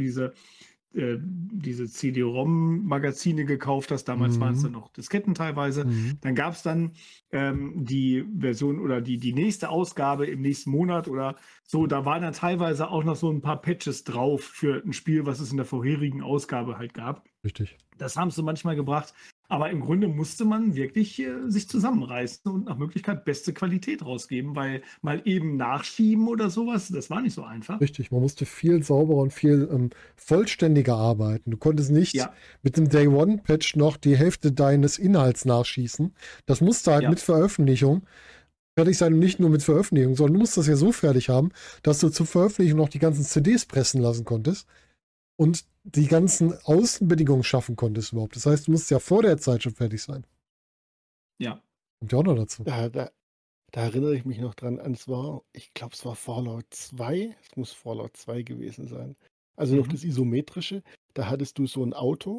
diese CD-ROM-Magazine gekauft hast, damals waren es dann noch Disketten teilweise, dann gab es dann die Version oder die nächste Ausgabe im nächsten Monat oder so, da waren dann teilweise auch noch so ein paar Patches drauf für ein Spiel, was es in der vorherigen Ausgabe halt gab. Richtig. Das haben sie manchmal gebracht, aber im Grunde musste man wirklich sich zusammenreißen und nach Möglichkeit beste Qualität rausgeben, weil mal eben nachschieben oder sowas, das war nicht so einfach. Richtig, man musste viel sauberer und viel vollständiger arbeiten. Du konntest nicht mit dem Day-One-Patch noch die Hälfte deines Inhalts nachschießen. Das musste halt mit Veröffentlichung fertig sein und nicht nur mit Veröffentlichung, sondern du musst das ja so fertig haben, dass du zur Veröffentlichung noch die ganzen CDs pressen lassen konntest und die ganzen Außenbedingungen schaffen konntest überhaupt. Das heißt, du musst ja vor der Zeit schon fertig sein. Ja. Kommt ja auch noch dazu. Da erinnere ich mich noch dran, ich glaube, es war Fallout 2. Es muss Fallout 2 gewesen sein. Also noch das Isometrische. Da hattest du so ein Auto.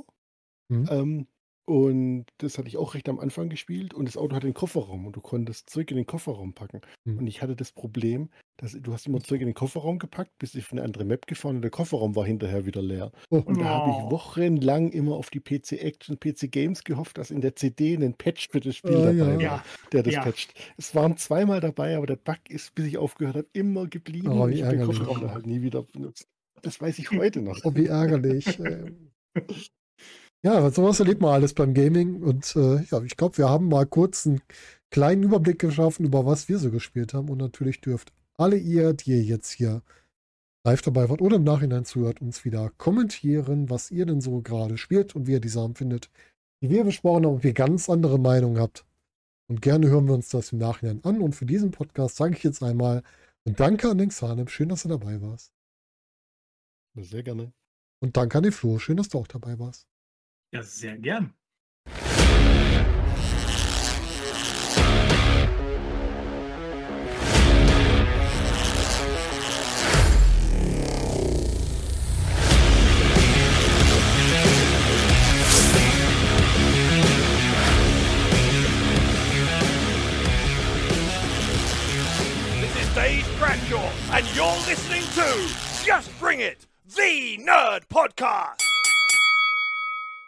Und das hatte ich auch recht am Anfang gespielt. Und das Auto hatte einen Kofferraum und du konntest Zeug in den Kofferraum packen. Und ich hatte das Problem, dass du hast immer Zeug in den Kofferraum gepackt, bist auf eine andere Map gefahren und der Kofferraum war hinterher wieder leer. Und da habe ich wochenlang immer auf die PC Action, PC Games gehofft, dass in der CD ein Patch für das Spiel dabei war, der das patcht. Es waren zweimal dabei, aber der Bug ist, bis ich aufgehört habe, immer geblieben. Und ich habe den Kofferraum da halt nie wieder benutzt. Das weiß ich heute noch. Oh, wie ärgerlich. Ja, sowas erlebt man alles beim Gaming. Und ich glaube, wir haben mal kurz einen kleinen Überblick geschaffen, über was wir so gespielt haben. Und natürlich dürft alle ihr, die ihr jetzt hier live dabei wart oder im Nachhinein zuhört, uns wieder kommentieren, was ihr denn so gerade spielt und wie ihr die Sachen findet, die wir besprochen haben, ob ihr ganz andere Meinungen habt. Und gerne hören wir uns das im Nachhinein an. Und für diesen Podcast sage ich jetzt einmal und danke an den Xanem. Schön, dass du dabei warst. Sehr gerne. Und danke an den Flo. Schön, dass du auch dabei warst. Ja, sehr gern. This is Dave Bradshaw, and you're listening to Just Bring It, the Nerd Podcast.